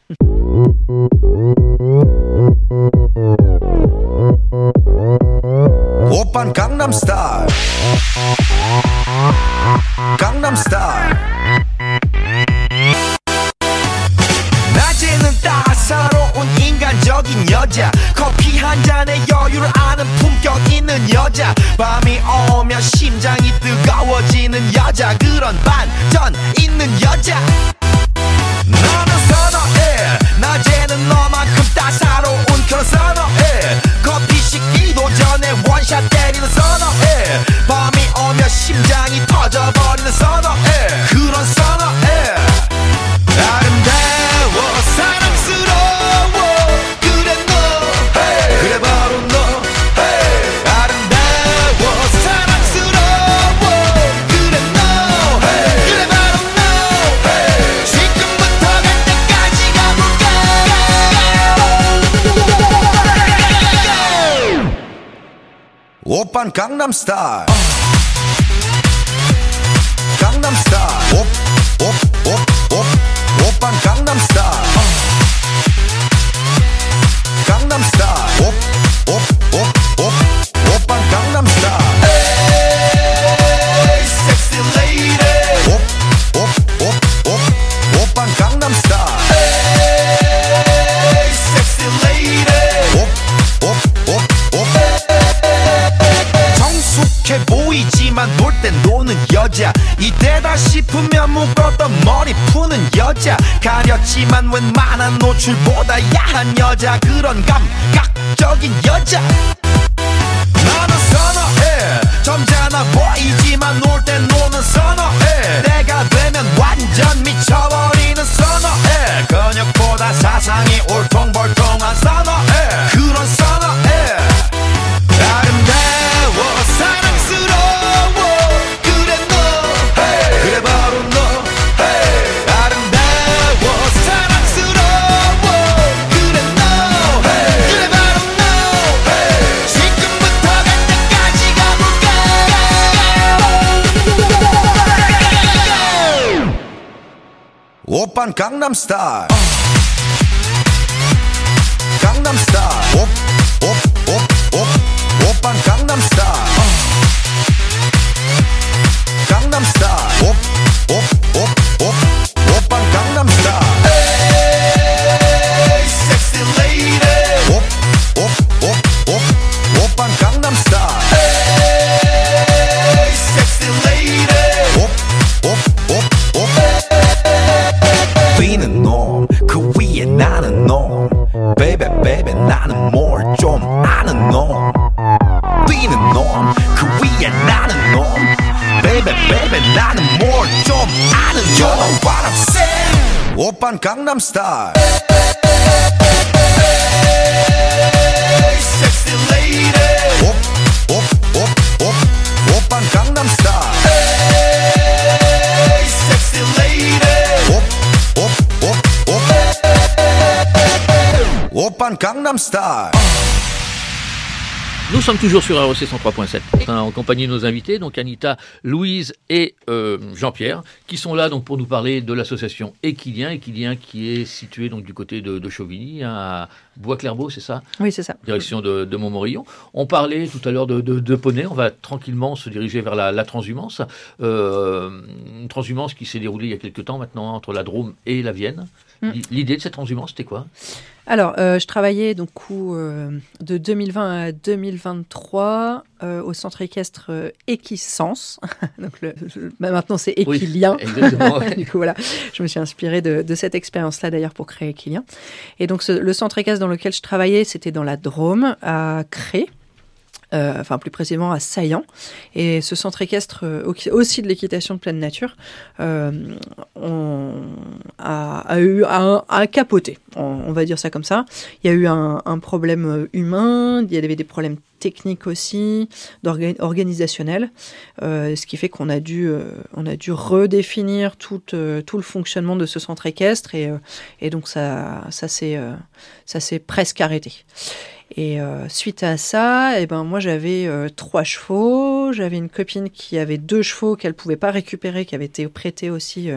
오빤 강남 스타일 강남 스타일 낮에는 따사로운 인간적인 여자 커피 한 잔에 여유를 아는 품격 있는 여자 밤이 오면 심장이 뜨거워지는 여자 그런 반전 있는 여자 너는 선어해 낮에는 너만큼 따사로운 그런 선어해 커피 식기도 전에 원샷 때리는 선어해 밤이 오면 심장이 터져버리는 선어해 그런 선어해 아름다워 사랑스러워 그래 너 hey. 그래 바로 너 hey. 아름다워 사랑스러워 그래 너 hey. 그래 바로 너 hey. 지금부터 갈 때까지 가볼까 오빤 강남 스타일 강남 스타일 오빤 강남 스타일 강남 스타일 오빤 강남 스타일 에이 섹시 레이디 오빤 강남 스타일 에이 섹시 레이디 정숙해 보이지만 놀 땐 노는 여자 이때다 싶으면 묶었던 머리 푸는 여자 가렸지만 웬만한 노출보다 야한 여자 그런 감각적인 여자 나는 선어해 점잖아 보이지만 놀 땐 노는 선어해 내가 되면 완전 미쳐버리는 선어해 근육보다 사상이 울퉁불퉁한 선어해 그런 선어해 아름다워 사랑스러워 그래 너 hey. 그래 바로 너 hey. 아름다워 사랑스러워 그래 너 hey. 그래 바로 너 hey. 지금부터 갈 때까지 가볼까 오빤 강남 스타일 강남 스타일 오빤 강남 스타일 강남 스타일 오빤 강남 스타일 에이 섹시 레이디 오빤 강남 스타일 에이 섹시 레이디 뛰는 놈 그 위에 나는 놈 베이베 베이베 나는 뭘 좀 아는 놈 뛰는 놈 그 위에 나는 놈 베이베 베이베 나는 뭘 좀 아는 놈 You know what I'm saying 오빤 강남 스타일 에이 섹시 레이디 오빤 강남 스타일 에이 섹시 레이디 오빤 강남 스타일 Nous sommes toujours sur REC 103.7 en compagnie de nos invités, donc Anita, Louise et Jean-Pierre, qui sont là donc pour nous parler de l'association Équilien qui est située donc du côté de Chauvigny, à Bois-Clairvaux, c'est ça? Oui, c'est ça. Direction de Montmorillon. On parlait tout à l'heure de poney, on va tranquillement se diriger vers la transhumance. Une transhumance qui s'est déroulée il y a quelques temps maintenant entre la Drôme et la Vienne. L'idée de cette transhumance, c'était quoi? Alors, je travaillais donc de 2020 à 2023 au centre équestre Équisens. Donc maintenant, c'est Équilien. Oui, exactement. Du coup, voilà, je me suis inspirée de cette expérience-là d'ailleurs pour créer Équilien. Et donc, le centre équestre dans lequel je travaillais, c'était dans la Drôme, à Cré. Enfin plus précisément à Saillant, et ce centre équestre aussi de l'équitation de pleine nature a capoté. on va dire ça comme ça. Il y a eu un problème humain, il y avait des problèmes techniques aussi, organisationnels, ce qui fait qu'on a dû redéfinir tout le fonctionnement de ce centre équestre et donc ça s'est presque arrêté. Et suite à ça, moi j'avais 3 chevaux, j'avais une copine qui avait 2 chevaux qu'elle pouvait pas récupérer, qui avait été prêtée aussi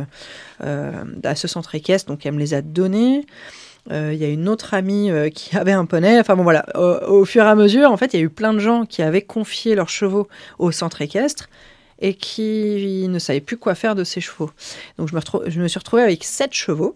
à ce centre équestre, donc elle me les a donnés. Il y a une autre amie qui avait un poney. Enfin bon voilà, au fur et à mesure, en fait, il y a eu plein de gens qui avaient confié leurs chevaux au centre équestre et qui ne savaient plus quoi faire de ces chevaux. Donc je me suis retrouvée avec 7 chevaux.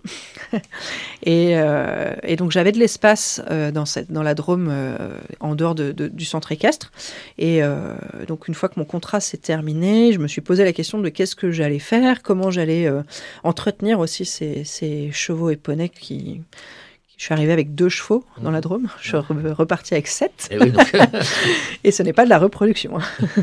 et donc j'avais de l'espace dans la Drôme, en dehors du centre équestre. Et donc une fois que mon contrat s'est terminé, je me suis posé la question de qu'est-ce que j'allais faire, comment j'allais entretenir aussi ces chevaux et poneys qui... Je suis arrivée avec 2 chevaux dans la Drôme. Je suis repartie avec 7. Et, oui, donc... et ce n'est pas de la reproduction.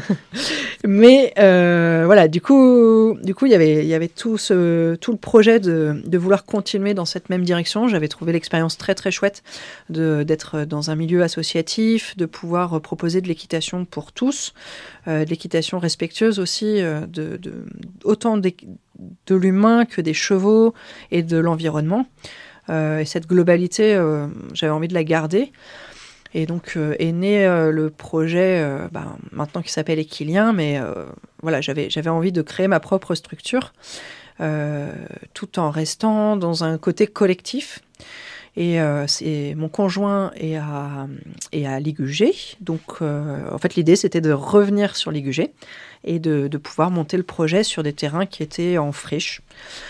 Mais voilà, du coup, il y avait tout le projet de vouloir continuer dans cette même direction. J'avais trouvé l'expérience très très chouette d'être dans un milieu associatif, de pouvoir proposer de l'équitation pour tous, de l'équitation respectueuse aussi, autant de l'humain que des chevaux et de l'environnement. Et cette globalité, j'avais envie de la garder. Et donc est né le projet maintenant qui s'appelle Équilien, mais voilà, j'avais envie de créer ma propre structure tout en restant dans un côté collectif. Et mon conjoint est à Ligugé. Donc en fait l'idée c'était de revenir sur Ligugé et de pouvoir monter le projet sur des terrains qui étaient en friche.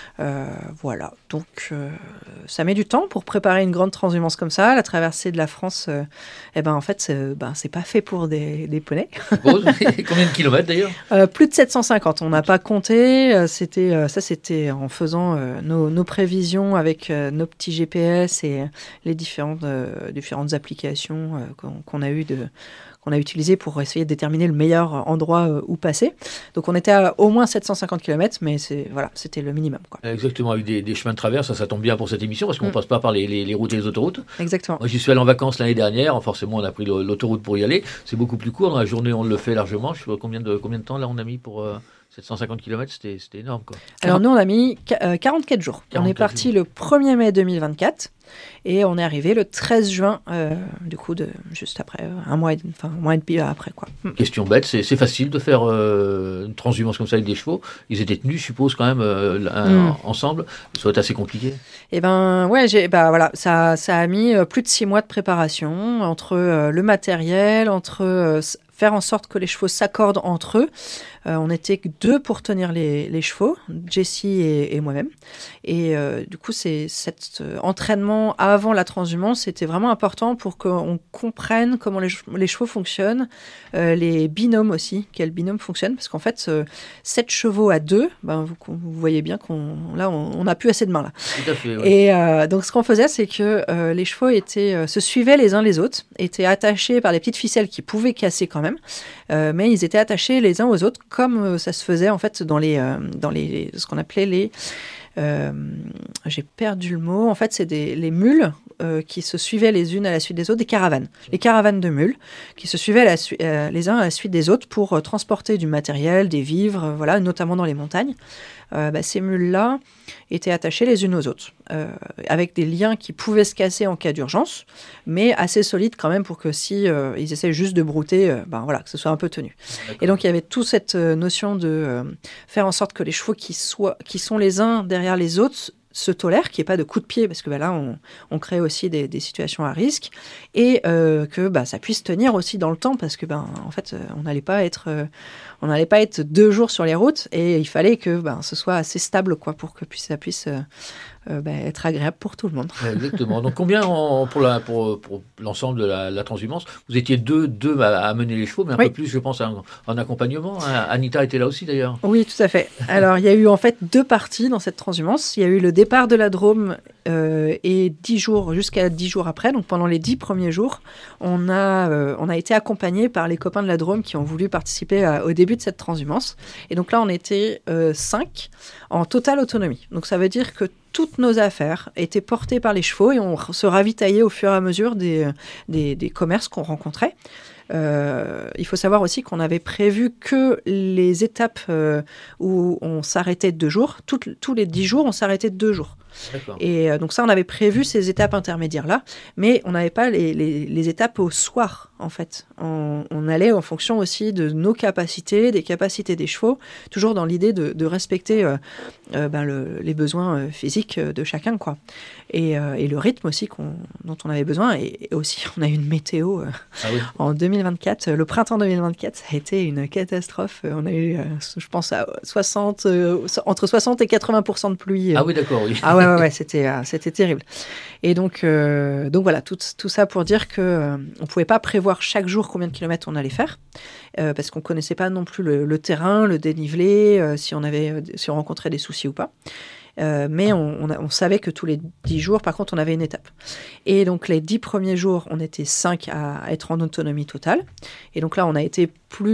Voilà, donc ça met du temps pour préparer une grande transhumance comme ça. La traversée de la France, en fait, c'est pas fait pour des poneys. Combien de kilomètres d'ailleurs ? Plus de 750, on n'a pas compté. C'était en faisant nos prévisions avec nos petits GPS et les différentes applications qu'on a utilisé pour essayer de déterminer le meilleur endroit où passer. Donc on était à au moins 750 km, mais c'était le minimum, quoi. Exactement, avec des chemins de traverse, ça tombe bien pour cette émission, parce qu'on ne passe pas par les routes et les autoroutes. Exactement. Moi, j'y suis allé en vacances l'année dernière, forcément on a pris l'autoroute pour y aller. C'est beaucoup plus court, dans la journée on le fait largement. Je sais pas combien de temps là on a mis pour 750 km, c'était énorme, quoi. Alors nous on a mis 44 jours. On est parti le 1er mai 2024. Et on est arrivé le 13 juin, du coup, juste après, un mois et demi après, quoi. Question bête, c'est facile de faire une transhumance comme ça avec des chevaux. Ils étaient tenus, je suppose, quand même, ensemble. Ça doit être assez compliqué. Eh ben, ouais, voilà, ça a mis plus de 6 mois de préparation entre le matériel, entre faire en sorte que les chevaux s'accordent entre eux. On n'était que 2 pour tenir les chevaux, Jessie et moi-même. Et du coup, cet entraînement avant la transhumance, c'était vraiment important pour qu'on comprenne comment les chevaux fonctionnent, les binômes aussi, quel binôme fonctionne. Parce qu'en fait, 7 chevaux à 2, vous voyez bien qu'on n'a plus assez de mains là. Tout à fait, ouais. Et donc, ce qu'on faisait, c'est que les chevaux se suivaient les uns les autres, étaient attachés par des petites ficelles qui pouvaient casser quand même, mais ils étaient attachés les uns aux autres, comme ça se faisait en fait dans ce qu'on appelait les... j'ai perdu le mot. En fait, c'est les mules qui se suivaient les unes à la suite des autres, des caravanes. Les caravanes de mules qui se suivaient les uns à la suite des autres pour transporter du matériel, des vivres, voilà, notamment dans les montagnes. Ces mules-là étaient attachées les unes aux autres, avec des liens qui pouvaient se casser en cas d'urgence, mais assez solides quand même pour que si ils essaient juste de brouter, que ce soit un peu tenu. D'accord. Et donc il y avait toute cette notion de faire en sorte que les chevaux qui sont les uns derrière les autres se tolèrent, qu'il n'y ait pas de coups de pied, parce que là, on crée aussi des situations à risque, et que ça puisse tenir aussi dans le temps, parce que en fait, on n'allait pas être 2 jours sur les routes, et il fallait que ce soit assez stable, quoi, pour que ça puisse être agréable pour tout le monde. Exactement. Donc combien pour l'ensemble de la transhumance? Vous étiez deux à mener les chevaux, mais un peu plus, je pense, en accompagnement. Anita était là aussi d'ailleurs. Oui, tout à fait. Alors il y a eu en fait 2 parties dans cette transhumance. Il y a eu le départ de la Drôme et 10 jours, jusqu'à 10 jours après, donc pendant les 10 premiers jours, on a été accompagnés par les copains de la Drôme qui ont voulu participer au début de cette transhumance. Et donc là, on était 5 en totale autonomie. Donc ça veut dire que toutes nos affaires étaient portées par les chevaux et on se ravitaillait au fur et à mesure des commerces qu'on rencontrait. Il faut savoir aussi qu'on avait prévu que les étapes où on s'arrêtait de 2 jours, tous les 10 jours, on s'arrêtait de 2 jours. D'accord. Et donc ça, on avait prévu ces étapes intermédiaires-là, mais on n'avait pas les étapes au soir, en fait. On allait en fonction aussi de nos capacités, des capacités des chevaux, toujours dans l'idée de respecter les besoins physiques de chacun, quoi. Et le rythme aussi dont on avait besoin. Et aussi, on a eu une météo en 2024. Le printemps 2024, ça a été une catastrophe. On a eu, je pense, entre 60 et 80% de pluie. Ah oui, d'accord, oui. Ah ouais, c'était terrible. Et donc voilà, tout ça pour dire que on pouvait pas prévoir chaque jour combien de kilomètres on allait faire, parce qu'on connaissait pas non plus le terrain, le dénivelé, si on rencontrait des soucis ou pas. Mais on savait que tous les 10 jours, par contre, on avait une étape. Et donc, les 10 premiers jours, on était 5 à être en autonomie totale. Et donc là, on a été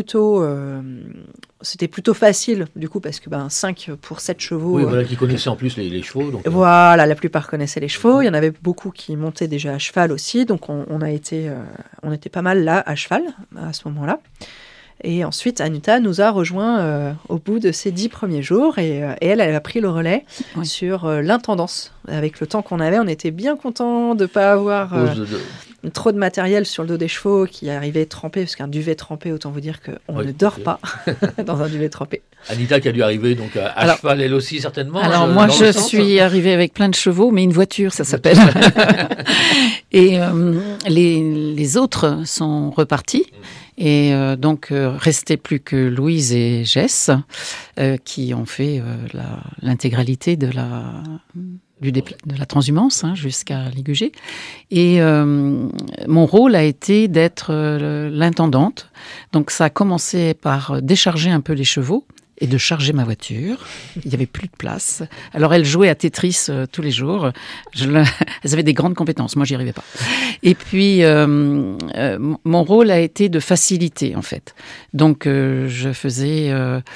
c'était plutôt facile, du coup, parce que 5 pour 7 chevaux... Oui, voilà, qui connaissaient en plus les chevaux. Donc, voilà, la plupart connaissaient les chevaux. Il y en avait beaucoup qui montaient déjà à cheval aussi. Donc, on était pas mal là, à cheval, à ce moment-là. Et ensuite, Anita nous a rejoints au bout de ces 10 premiers jours et elle a pris le relais sur l'intendance. Avec le temps qu'on avait, on était bien contents de ne pas avoir trop de matériel sur le dos des chevaux qui arrivait trempé, parce qu'un duvet trempé, autant vous dire qu'on ne dort pas dans un duvet trempé. Anita qui a dû arriver donc à cheval elle aussi certainement. Alors moi je suis arrivée avec plein de chevaux, mais une voiture ça s'appelle. Et les autres sont repartis. Et donc, restait plus que Louise et Jess qui ont fait l'intégralité de la transhumance jusqu'à Ligugé. Et mon rôle a été d'être l'intendante. Donc, ça a commencé par décharger un peu les chevaux et de charger ma voiture. Il n'y avait plus de place. Alors, elles jouaient à Tetris tous les jours. Elles avaient des grandes compétences. Moi, j'y arrivais pas. Et puis, mon rôle a été de faciliter, en fait. Donc, je faisais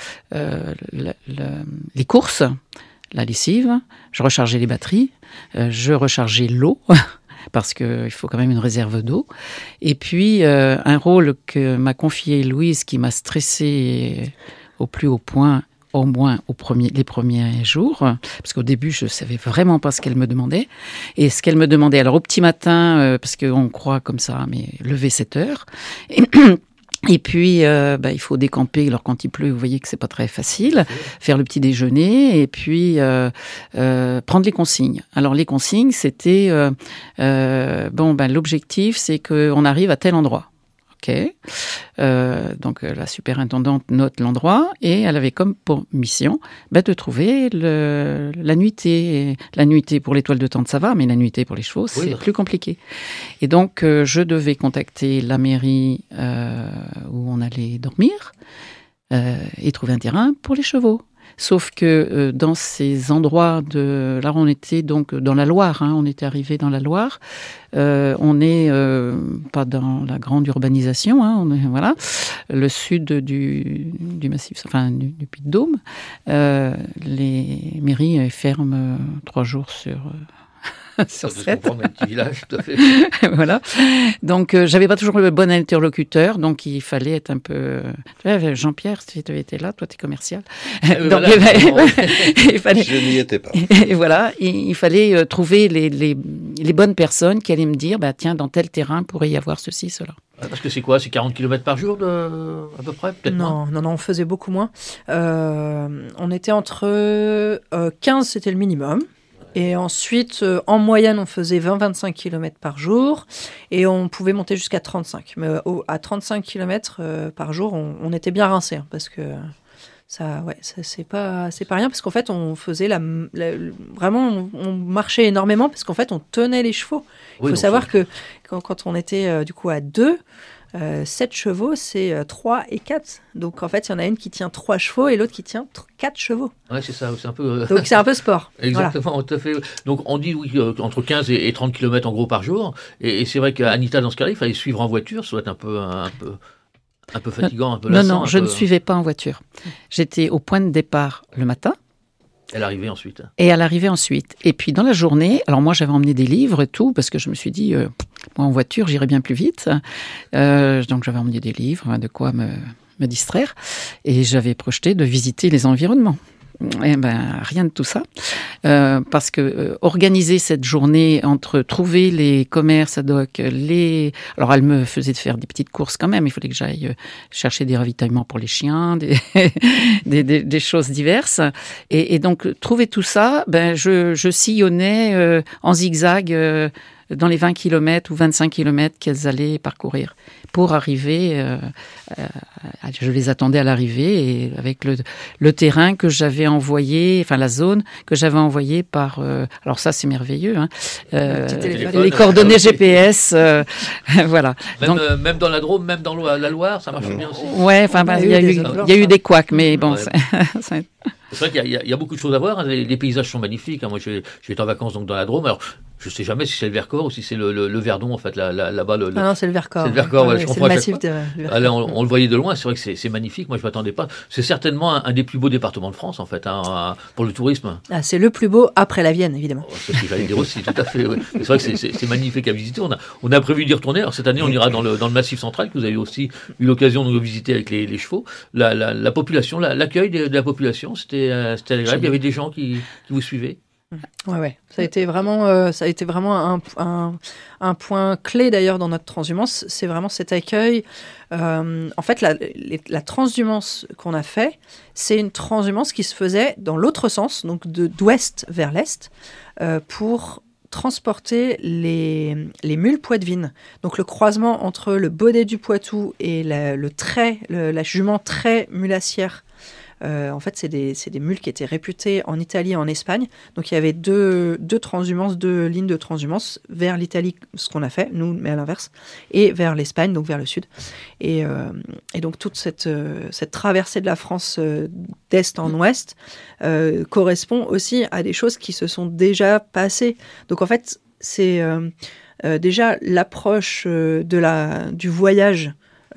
les courses, la lessive, je rechargeais les batteries, je rechargeais l'eau, parce qu'il faut quand même une réserve d'eau. Et puis, un rôle que m'a confié Louise, qui m'a stressée au plus haut point, au moins les premiers jours, parce qu'au début, je ne savais vraiment pas ce qu'elle me demandait. Et ce qu'elle me demandait, alors au petit matin, parce qu'on croit comme ça, mais lever 7 heures. Et puis, il faut décamper. Alors, quand il pleut, vous voyez que c'est pas très facile. Faire le petit déjeuner et puis prendre les consignes. Alors, les consignes, c'était l'objectif, c'est qu'on arrive à tel endroit. Ok. Donc, la superintendante note l'endroit et elle avait comme pour mission de trouver la nuitée. La nuitée pour l'étoile de tente, ça va, mais la nuitée pour les chevaux, c'est plus compliqué. Et donc, je devais contacter la mairie où on allait dormir et trouver un terrain pour les chevaux. Sauf que dans ces endroits là, on était donc dans la Loire, on était arrivé dans la Loire. On n'est pas dans la grande urbanisation, on est, voilà, le sud du massif, enfin du Puy-de-Dôme. Les mairies ferment 3 jours sur 7. Un petit village, tout à fait. Voilà. Donc, j'avais pas toujours le bon interlocuteur, donc il fallait être un peu... Jean-Pierre, si tu étais là, toi, tu es commercial. Donc, il fallait... Je n'y étais pas. Et voilà, il fallait trouver les bonnes personnes qui allaient me dire, tiens, dans tel terrain, pourrait y avoir ceci, cela. Parce que c'est quoi? C'est 40 km par jour, à peu près? Peut-être non, on faisait beaucoup moins. On était entre 15, c'était le minimum. Et ensuite, en moyenne, on faisait 20-25 km par jour et on pouvait monter jusqu'à 35. Mais à 35 km par jour, on était bien rincés parce que ça c'est pas rien parce qu'en fait, on faisait vraiment, on marchait énormément parce qu'en fait, on tenait les chevaux. Il faut savoir que quand on était du coup à 2, 7 chevaux, c'est 3 et 4. Donc en fait, il y en a une qui tient 3 chevaux et l'autre qui tient 4 chevaux. Ouais, c'est ça, c'est un peu... Donc c'est un peu sport. Exactement, voilà. Tout à fait. Donc on dit oui, entre 15 et 30 km en gros par jour. Et c'est vrai qu'Anita, dans ce cas-là, il fallait suivre en voiture. Ça doit être un peu fatigant, un peu lassant. Non, je ne suivais pas en voiture. J'étais au point de départ le matin. Et à l'arrivée ensuite. Et à l'arrivée ensuite. Et puis dans la journée, alors moi j'avais emmené des livres et tout, parce que je me suis dit, moi en voiture j'irais bien plus vite. Donc j'avais emmené des livres, de quoi me distraire. Et j'avais projeté de visiter les environnements. Eh ben, rien de tout ça. Parce que organiser cette journée entre trouver les commerces ad hoc, alors elle me faisait faire des petites courses quand même. Il fallait que j'aille chercher des ravitaillements pour les chiens, des choses diverses. Et donc, trouver tout ça, ben, je sillonnais en zigzag dans les 20 km ou 25 km qu'elles allaient parcourir pour arriver. Je les attendais à l'arrivée et avec le terrain que j'avais envoyé, enfin la zone que j'avais envoyée par. Alors ça c'est merveilleux, hein, les coordonnées GPS, voilà. Même dans la Drôme, même dans la Loire, ça marche bien aussi. Ouais, enfin il y a eu des couacs, mais bon. Ouais. C'est vrai qu'il y a beaucoup de choses à voir. Les paysages sont magnifiques. Moi, j'étais en vacances donc dans la Drôme. Alors, je ne sais jamais si c'est le Vercors ou si c'est le Verdon, en fait, là-bas. Non, c'est le Vercors. C'est le Vercors, ouais, c'est le massif de Vercors. On le voyait de loin. C'est vrai que c'est magnifique. Moi, je ne m'attendais pas. C'est certainement un des plus beaux départements de France, en fait, pour le tourisme. Ah, c'est le plus beau après la Vienne, évidemment. C'est ce que j'allais dire aussi, tout à fait. Ouais. C'est vrai que c'est magnifique à visiter. On a prévu d'y retourner. Alors, cette année, on ira dans le Massif central, que vous avez aussi eu l'occasion de visiter avec les chevaux. La population, l'accueil de la population, c'était agréable. Il y avait des gens qui vous suivaient. Ouais. Ça a été vraiment un point clé d'ailleurs dans notre transhumance. C'est vraiment cet accueil. En fait, la transhumance qu'on a fait, c'est une transhumance qui se faisait dans l'autre sens, donc d'ouest vers l'est, pour transporter les mules poitevines. Donc le croisement entre le baudet du Poitou et la jument trait mulassière. En fait, c'est des mules qui étaient réputées en Italie et en Espagne. Donc, il y avait deux lignes de transhumance vers l'Italie, ce qu'on a fait, nous, mais à l'inverse, et vers l'Espagne, donc vers le sud. Et donc, toute cette traversée de la France d'est en ouest correspond aussi à des choses qui se sont déjà passées. Donc, en fait, c'est déjà l'approche du voyage.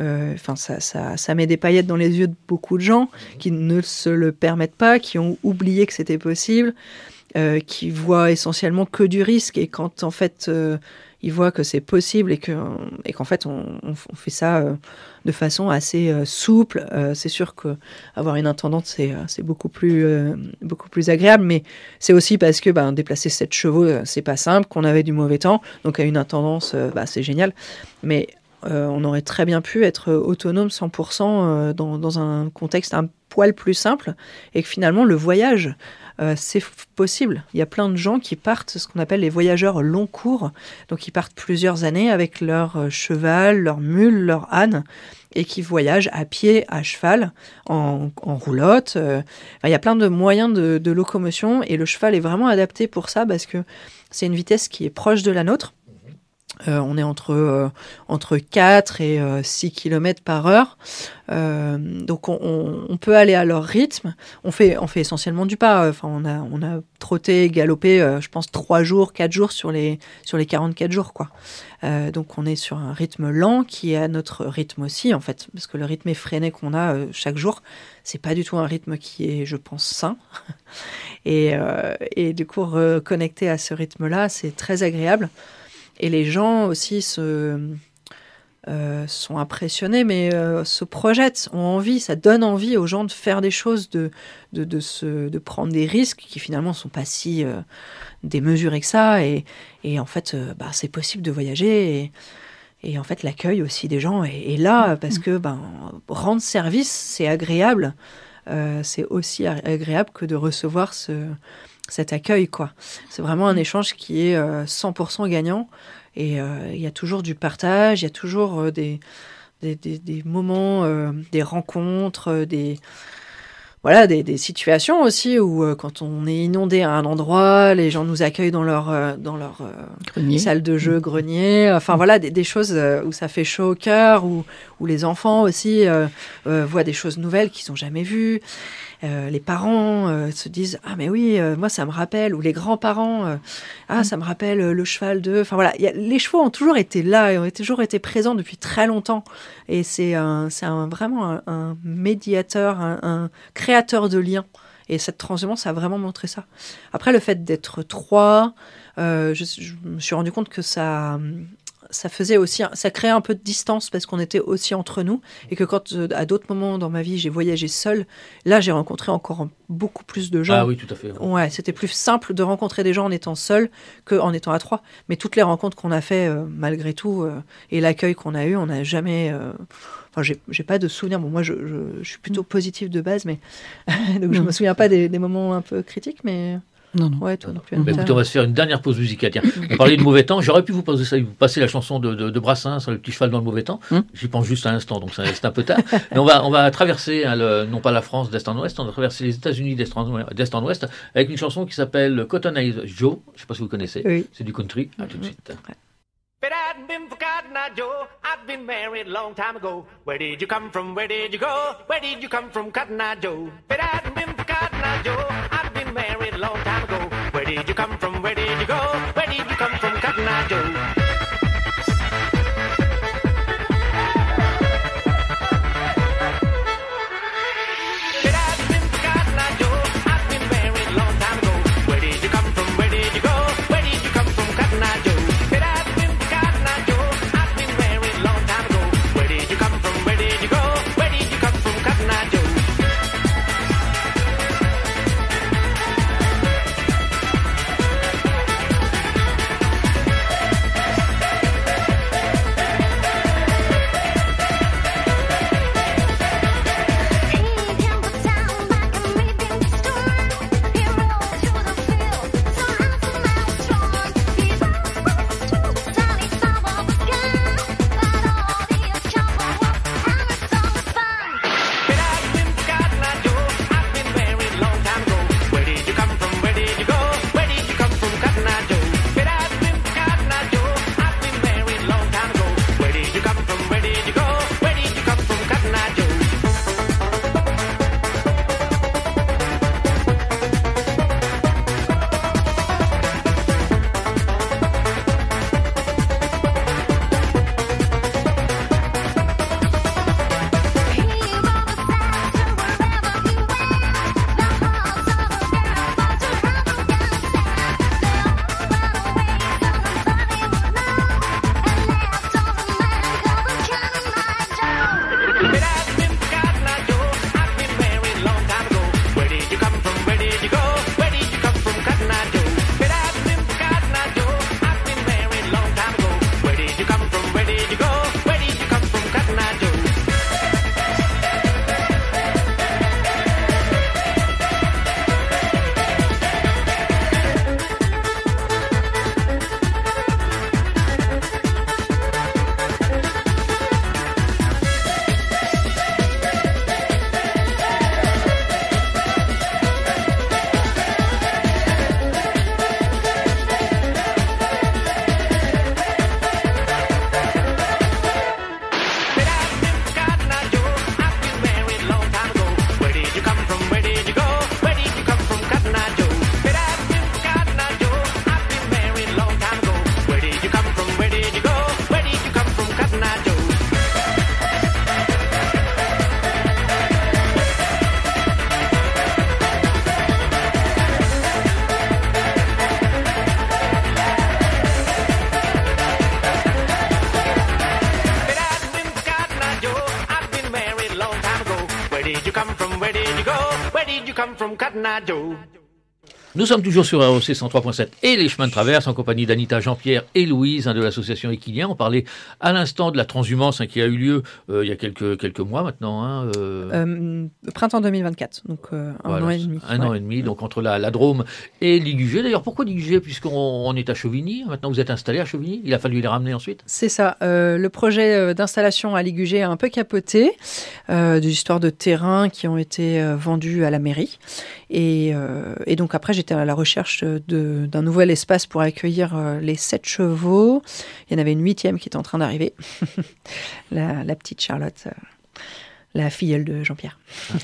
Ça met des paillettes dans les yeux de beaucoup de gens qui ne se le permettent pas, qui ont oublié que c'était possible, qui voient essentiellement que du risque. Et quand en fait ils voient que c'est possible et qu'en fait on fait ça de façon assez souple, c'est sûr qu'avoir une intendante c'est beaucoup plus agréable. Mais c'est aussi parce que déplacer 7 chevaux c'est pas simple, qu'on avait du mauvais temps, donc à une intendance c'est génial. Mais on aurait très bien pu être autonome 100% dans un contexte un poil plus simple, et que finalement le voyage c'est possible. Il y a plein de gens qui partent, ce qu'on appelle les voyageurs long cours, donc ils partent plusieurs années avec leur cheval, leur mule, leur âne, et qui voyagent à pied, à cheval, en roulotte. Il y a plein de moyens de locomotion, et le cheval est vraiment adapté pour ça parce que c'est une vitesse qui est proche de la nôtre. On est entre 4 et 6 km par heure. Donc on peut aller à leur rythme. On fait essentiellement du pas. On a trotté, galopé, je pense 3 jours, 4 jours sur les 44 jours, quoi. Donc on est sur un rythme lent qui est à notre rythme aussi, en fait, parce que le rythme effréné qu'on a chaque jour, c'est pas du tout un rythme qui est, je pense, sain. Et du coup, reconnecter à ce rythme-là, c'est très agréable. Et les gens aussi sont impressionnés, mais se projettent, ont envie, ça donne envie aux gens de faire des choses, de prendre des risques qui finalement ne sont pas si démesurés que ça. Et en fait, c'est possible de voyager. Et en fait, l'accueil aussi des gens est là, parce que rendre service, c'est agréable. C'est aussi agréable que de recevoir cet accueil, quoi. C'est vraiment un échange qui est 100% gagnant, et il y a toujours du partage, il y a toujours des moments, des rencontres, voilà, des situations aussi où quand on est inondé à un endroit, les gens nous accueillent dans leur salle de jeu, grenier. Enfin voilà, des choses où ça fait chaud au cœur, où les enfants aussi voient des choses nouvelles qu'ils n'ont jamais vues. Les parents se disent « Ah mais oui, moi ça me rappelle », ou les grands-parents « Ah, ça me rappelle le cheval de… » Enfin voilà, les chevaux ont toujours été là et ont toujours été présents depuis très longtemps. Et c'est vraiment un médiateur, un créateur de liens. Et cette transhumance a vraiment montré ça. Après, le fait d'être 3, je me suis rendu compte que ça faisait aussi, ça créait un peu de distance parce qu'on était aussi entre nous et que quand à d'autres moments dans ma vie j'ai voyagé seule, là j'ai rencontré encore beaucoup plus de gens. Ah oui, tout à fait. Ouais, c'était plus simple de rencontrer des gens en étant seul qu'en étant à 3. Mais toutes les rencontres qu'on a fait malgré tout et l'accueil qu'on a eu, on n'a jamais. Enfin, j'ai pas de souvenirs. Bon, moi je suis plutôt positive de base, mais donc je me souviens pas des moments un peu critiques, mais. Non. Ouais, toi non plus. Écoutez, on va se faire une dernière pause musicale. Tiens, on parlait de mauvais temps. J'aurais pu vous passer la chanson de Brassens sur le petit cheval dans le mauvais temps. J'y pense juste à l'instant, donc c'est un peu tard. Mais on va traverser, non pas la France d'est en ouest, on va traverser les États-Unis d'est en ouest avec une chanson qui s'appelle Cotton Eye Joe. Je ne sais pas si vous connaissez. Oui. C'est du country. À tout de suite. Ouais. But I've been forgotten, now, Joe. I've been married a long time ago. Where did you come from? Where did you go? Where did you come from, Cotton Eye Joe? But I've been forgotten, now, Joe. I've been married a long time ago. Where did you come from? Where did you go? Where did you come from, Cotton Eye Joe? Nous sommes toujours sur ROC 103.7 et les chemins de traverse en compagnie d'Anita, Jean-Pierre et Louise de l'association Équilien. On parlait à l'instant de la transhumance qui a eu lieu il y a quelques mois maintenant. Printemps 2024, donc un an et demi. Un an et demi, donc entre la Drôme et Ligugé. D'ailleurs, pourquoi Ligugé? Puisqu'on est à Chauvigny, maintenant vous êtes installé à Chauvigny, il a fallu les ramener ensuite? C'est ça, le projet d'installation à Ligugé a un peu capoté, des histoires de terrains qui ont été vendus à la mairie. Et donc après, j'étais à la recherche d'un nouvel espace pour accueillir les 7 chevaux. Il y en avait une 8e qui était en train d'arriver, la petite Charlotte, la filleule de Jean-Pierre,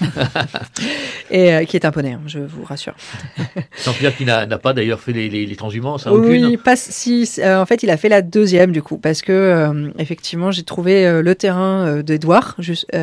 et qui est un poney, je vous rassure. Jean-Pierre qui n'a pas d'ailleurs fait les transhumances, aucune. Oui, en fait, il a fait la 2e du coup, parce que effectivement, j'ai trouvé le terrain d'Edouard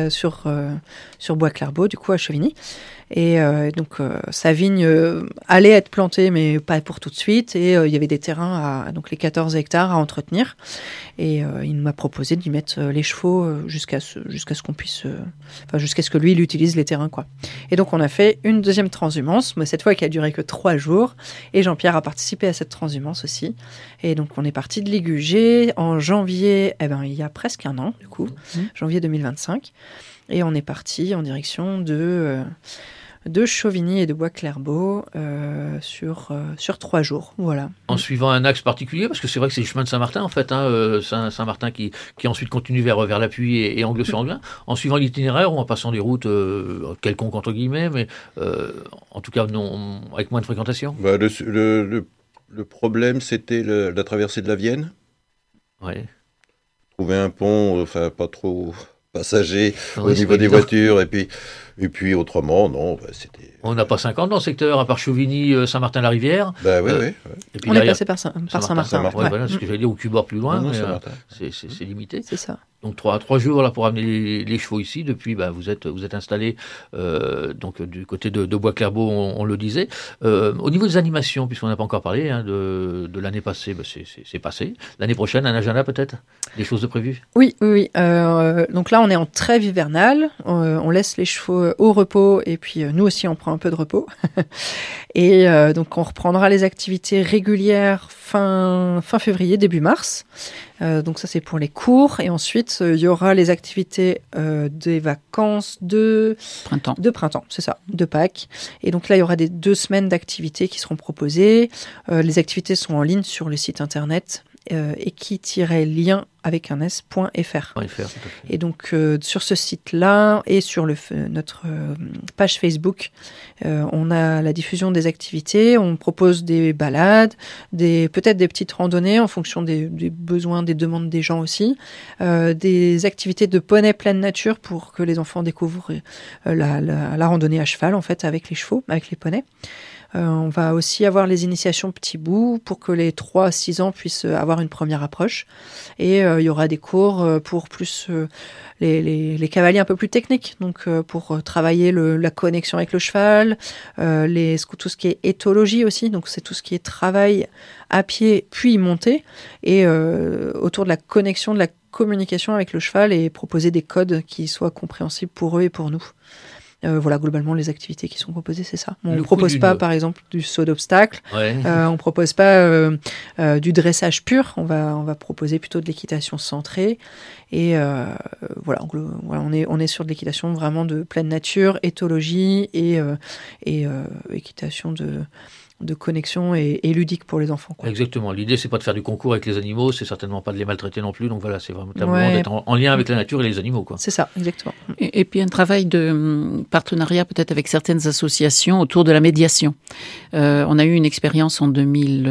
sur Bois-Clairbeau, du coup à Chauvigny. Et donc sa vigne allait être plantée, mais pas pour tout de suite. Et il y avait des terrains, donc les 14 hectares à entretenir. Et il m'a proposé d'y mettre les chevaux jusqu'à ce qu'on puisse, jusqu'à ce que lui il utilise les terrains, quoi. Et donc on a fait une 2e transhumance, mais cette fois qui a duré que 3 jours. Et Jean-Pierre a participé à cette transhumance aussi. Et donc on est parti de Ligugé en janvier, il y a presque un an du coup, janvier 2025. Et on est parti en direction de Chauvigny et de Bois-Clairbeau sur 3 jours. Voilà. En suivant un axe particulier, parce que c'est vrai que c'est le chemin de Saint-Martin, en fait, Saint-Martin qui ensuite continue vers l'Appui et Angle-sur-Anglin, en suivant l'itinéraire ou en passant des routes quelconques, entre guillemets, mais en tout cas non, avec moins de fréquentation. Le problème, c'était la traversée de la Vienne. Ouais. Trouver un pont, pas trop passagers au niveau des voitures, et puis autrement, non, c'était... On n'a pas 50 dans le secteur, à part Chauvigny, Saint-Martin-la-Rivière. Oui. Et puis on est passé par Saint-Martin. Ouais. Voilà, ce que j'allais dire, au Cubord plus loin, mais c'est limité. C'est ça. Donc 3 jours là, pour amener les chevaux ici. Depuis, vous êtes installé donc, du côté de Bois-Clairbeau, on le disait. Au niveau des animations, puisqu'on n'a pas encore parlé de l'année passée, c'est passé. L'année prochaine, un agenda peut-être? Des choses de prévues? Oui. Donc là, on est en trêve hivernale. On laisse les chevaux au repos et puis nous aussi, on prend un peu de repos. Et donc, on reprendra les activités régulières fin février, début mars. Donc ça, c'est pour les cours. Et ensuite, il y aura les activités des vacances de printemps, c'est ça, de Pâques. Et donc là, il y aura 2 semaines d'activités qui seront proposées. Les activités sont en ligne sur le site internet equi-lien avec un s.fr. Et donc sur ce site-là et sur notre page Facebook, on a la diffusion des activités, on propose des balades, peut-être des petites randonnées en fonction des besoins, des demandes des gens aussi, des activités de poney pleine nature pour que les enfants découvrent la randonnée à cheval en fait avec les chevaux, avec les poneys. On va aussi avoir les initiations petits bouts pour que les 3 à 6 ans puissent avoir une première approche. Et il y aura des cours pour plus les cavaliers un peu plus techniques, donc pour travailler la connexion avec le cheval, tout ce qui est éthologie aussi, donc c'est tout ce qui est travail à pied puis monter, et autour de la connexion, de la communication avec le cheval et proposer des codes qui soient compréhensibles pour eux et pour nous. Voilà, globalement, les activités qui sont proposées, c'est ça. On ne propose pas, par exemple, du saut d'obstacle. Ouais. On ne propose pas du dressage pur. On va proposer plutôt de l'équitation centrée. Et voilà, on est sur de l'équitation vraiment de pleine nature, éthologie et équitation de connexion et ludique pour les enfants, quoi. Exactement. L'idée, c'est pas de faire du concours avec les animaux, c'est certainement pas de les maltraiter non plus. Donc voilà, c'est vraiment d'être en lien avec la nature et les animaux, quoi. C'est ça, exactement. Et puis un travail de partenariat peut-être avec certaines associations autour de la médiation. On a eu une expérience en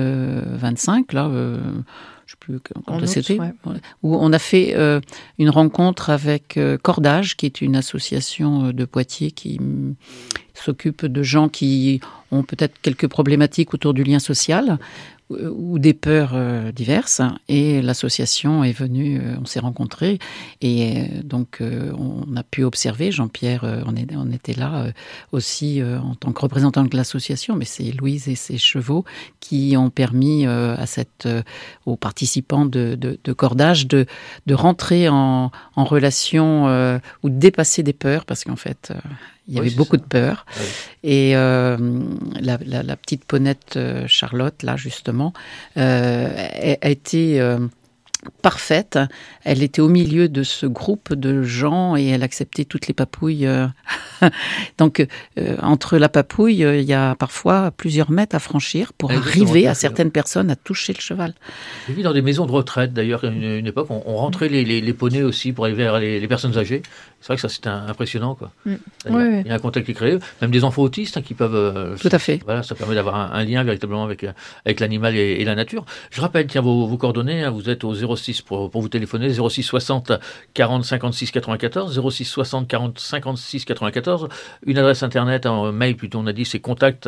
2025, là. Je ne sais plus quand c'était, où on a fait une rencontre avec Cordage, qui est une association de Poitiers qui s'occupe de gens qui ont peut-être quelques problématiques autour du lien social ou des peurs diverses. Et l'association est venue, on s'est rencontrés, et donc on a pu observer, Jean-Pierre, on était là aussi en tant que représentant de l'association, mais c'est Louise et ses chevaux qui ont permis aux participants de Cordage de rentrer en relation ou de dépasser des peurs, parce qu'en fait, Il y avait beaucoup de peur. Oui. Et la petite ponette Charlotte, là, justement, a été parfaite. Elle était au milieu de ce groupe de gens et elle acceptait toutes les papouilles. Donc, entre la papouille, il y a parfois plusieurs mètres à franchir pour arriver à certaines personnes à toucher le cheval. J'ai vu dans des maisons de retraite, d'ailleurs, à une époque, on rentrait les poneys aussi pour aller vers les personnes âgées. C'est vrai que ça, c'était impressionnant, quoi. Il y a un contact qui est créé, même des enfants autistes qui peuvent... Tout à fait. Voilà, ça permet d'avoir un lien véritablement avec l'animal et la nature. Je rappelle, tiens, vos coordonnées, hein, vous êtes au 06 pour vous téléphoner, 06 60 40 56 94, 06 60 40 56 94, une adresse internet, en mail plutôt, on a dit, c'est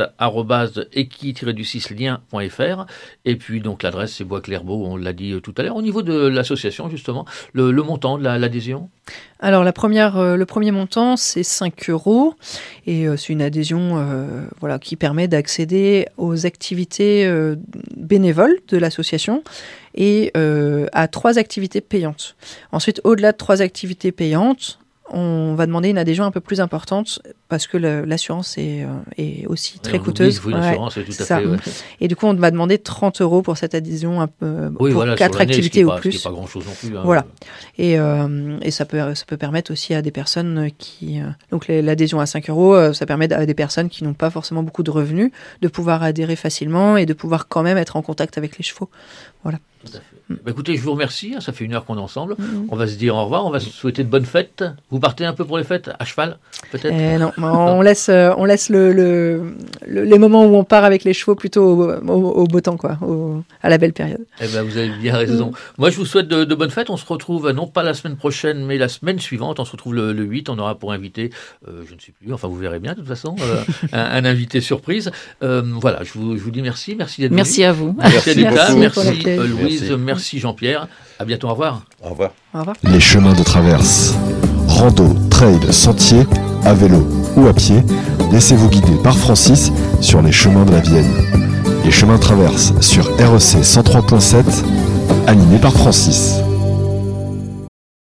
contact@equi-du6lien.fr, et puis donc l'adresse, c'est Bois Clairvaux, on l'a dit tout à l'heure. Au niveau de l'association, justement, le montant de l'adhésion? Alors le premier montant, c'est 5 €, et c'est une adhésion qui permet d'accéder aux activités bénévoles de l'association et à 3 activités payantes. Ensuite, au-delà de 3 activités payantes, on va demander une adhésion un peu plus importante parce que l'assurance est aussi très coûteuse. Oui, l'assurance, tout à fait. Ouais. Et du coup, on va demander 30 € pour cette adhésion pour 4 activités ou plus. Ce qui n'est pas grand-chose non plus. Hein. Voilà. Et ça peut permettre aussi à des personnes qui... donc l'adhésion à 5 €, ça permet à des personnes qui n'ont pas forcément beaucoup de revenus de pouvoir adhérer facilement et de pouvoir quand même être en contact avec les chevaux. Voilà. Tout à fait. Écoutez, je vous remercie, ça fait 1 heure qu'on est ensemble. On va se dire au revoir, on va se souhaiter de bonnes fêtes. Vous partez un peu pour les fêtes, à cheval, peut-être? Non, on laisse les moments où on part avec les chevaux plutôt au beau temps, quoi, à la belle période. Vous avez bien raison. Moi, je vous souhaite de bonnes fêtes. On se retrouve, non pas la semaine prochaine, mais la semaine suivante. On se retrouve le 8. On aura pour invité, je ne sais plus, enfin vous verrez bien de toute façon, un invité surprise. Voilà, je vous dis merci. Merci d'être venu. Merci à vous. Merci Anita, merci Louise, merci Jean-Pierre. À bientôt, au revoir. Au revoir. Au revoir. Les chemins de traverse. Rando, trail, sentier, à vélo ou à pied, laissez-vous guider par Francis sur les chemins de la Vienne. Les chemins de traverse sur REC 103.7, animé par Francis.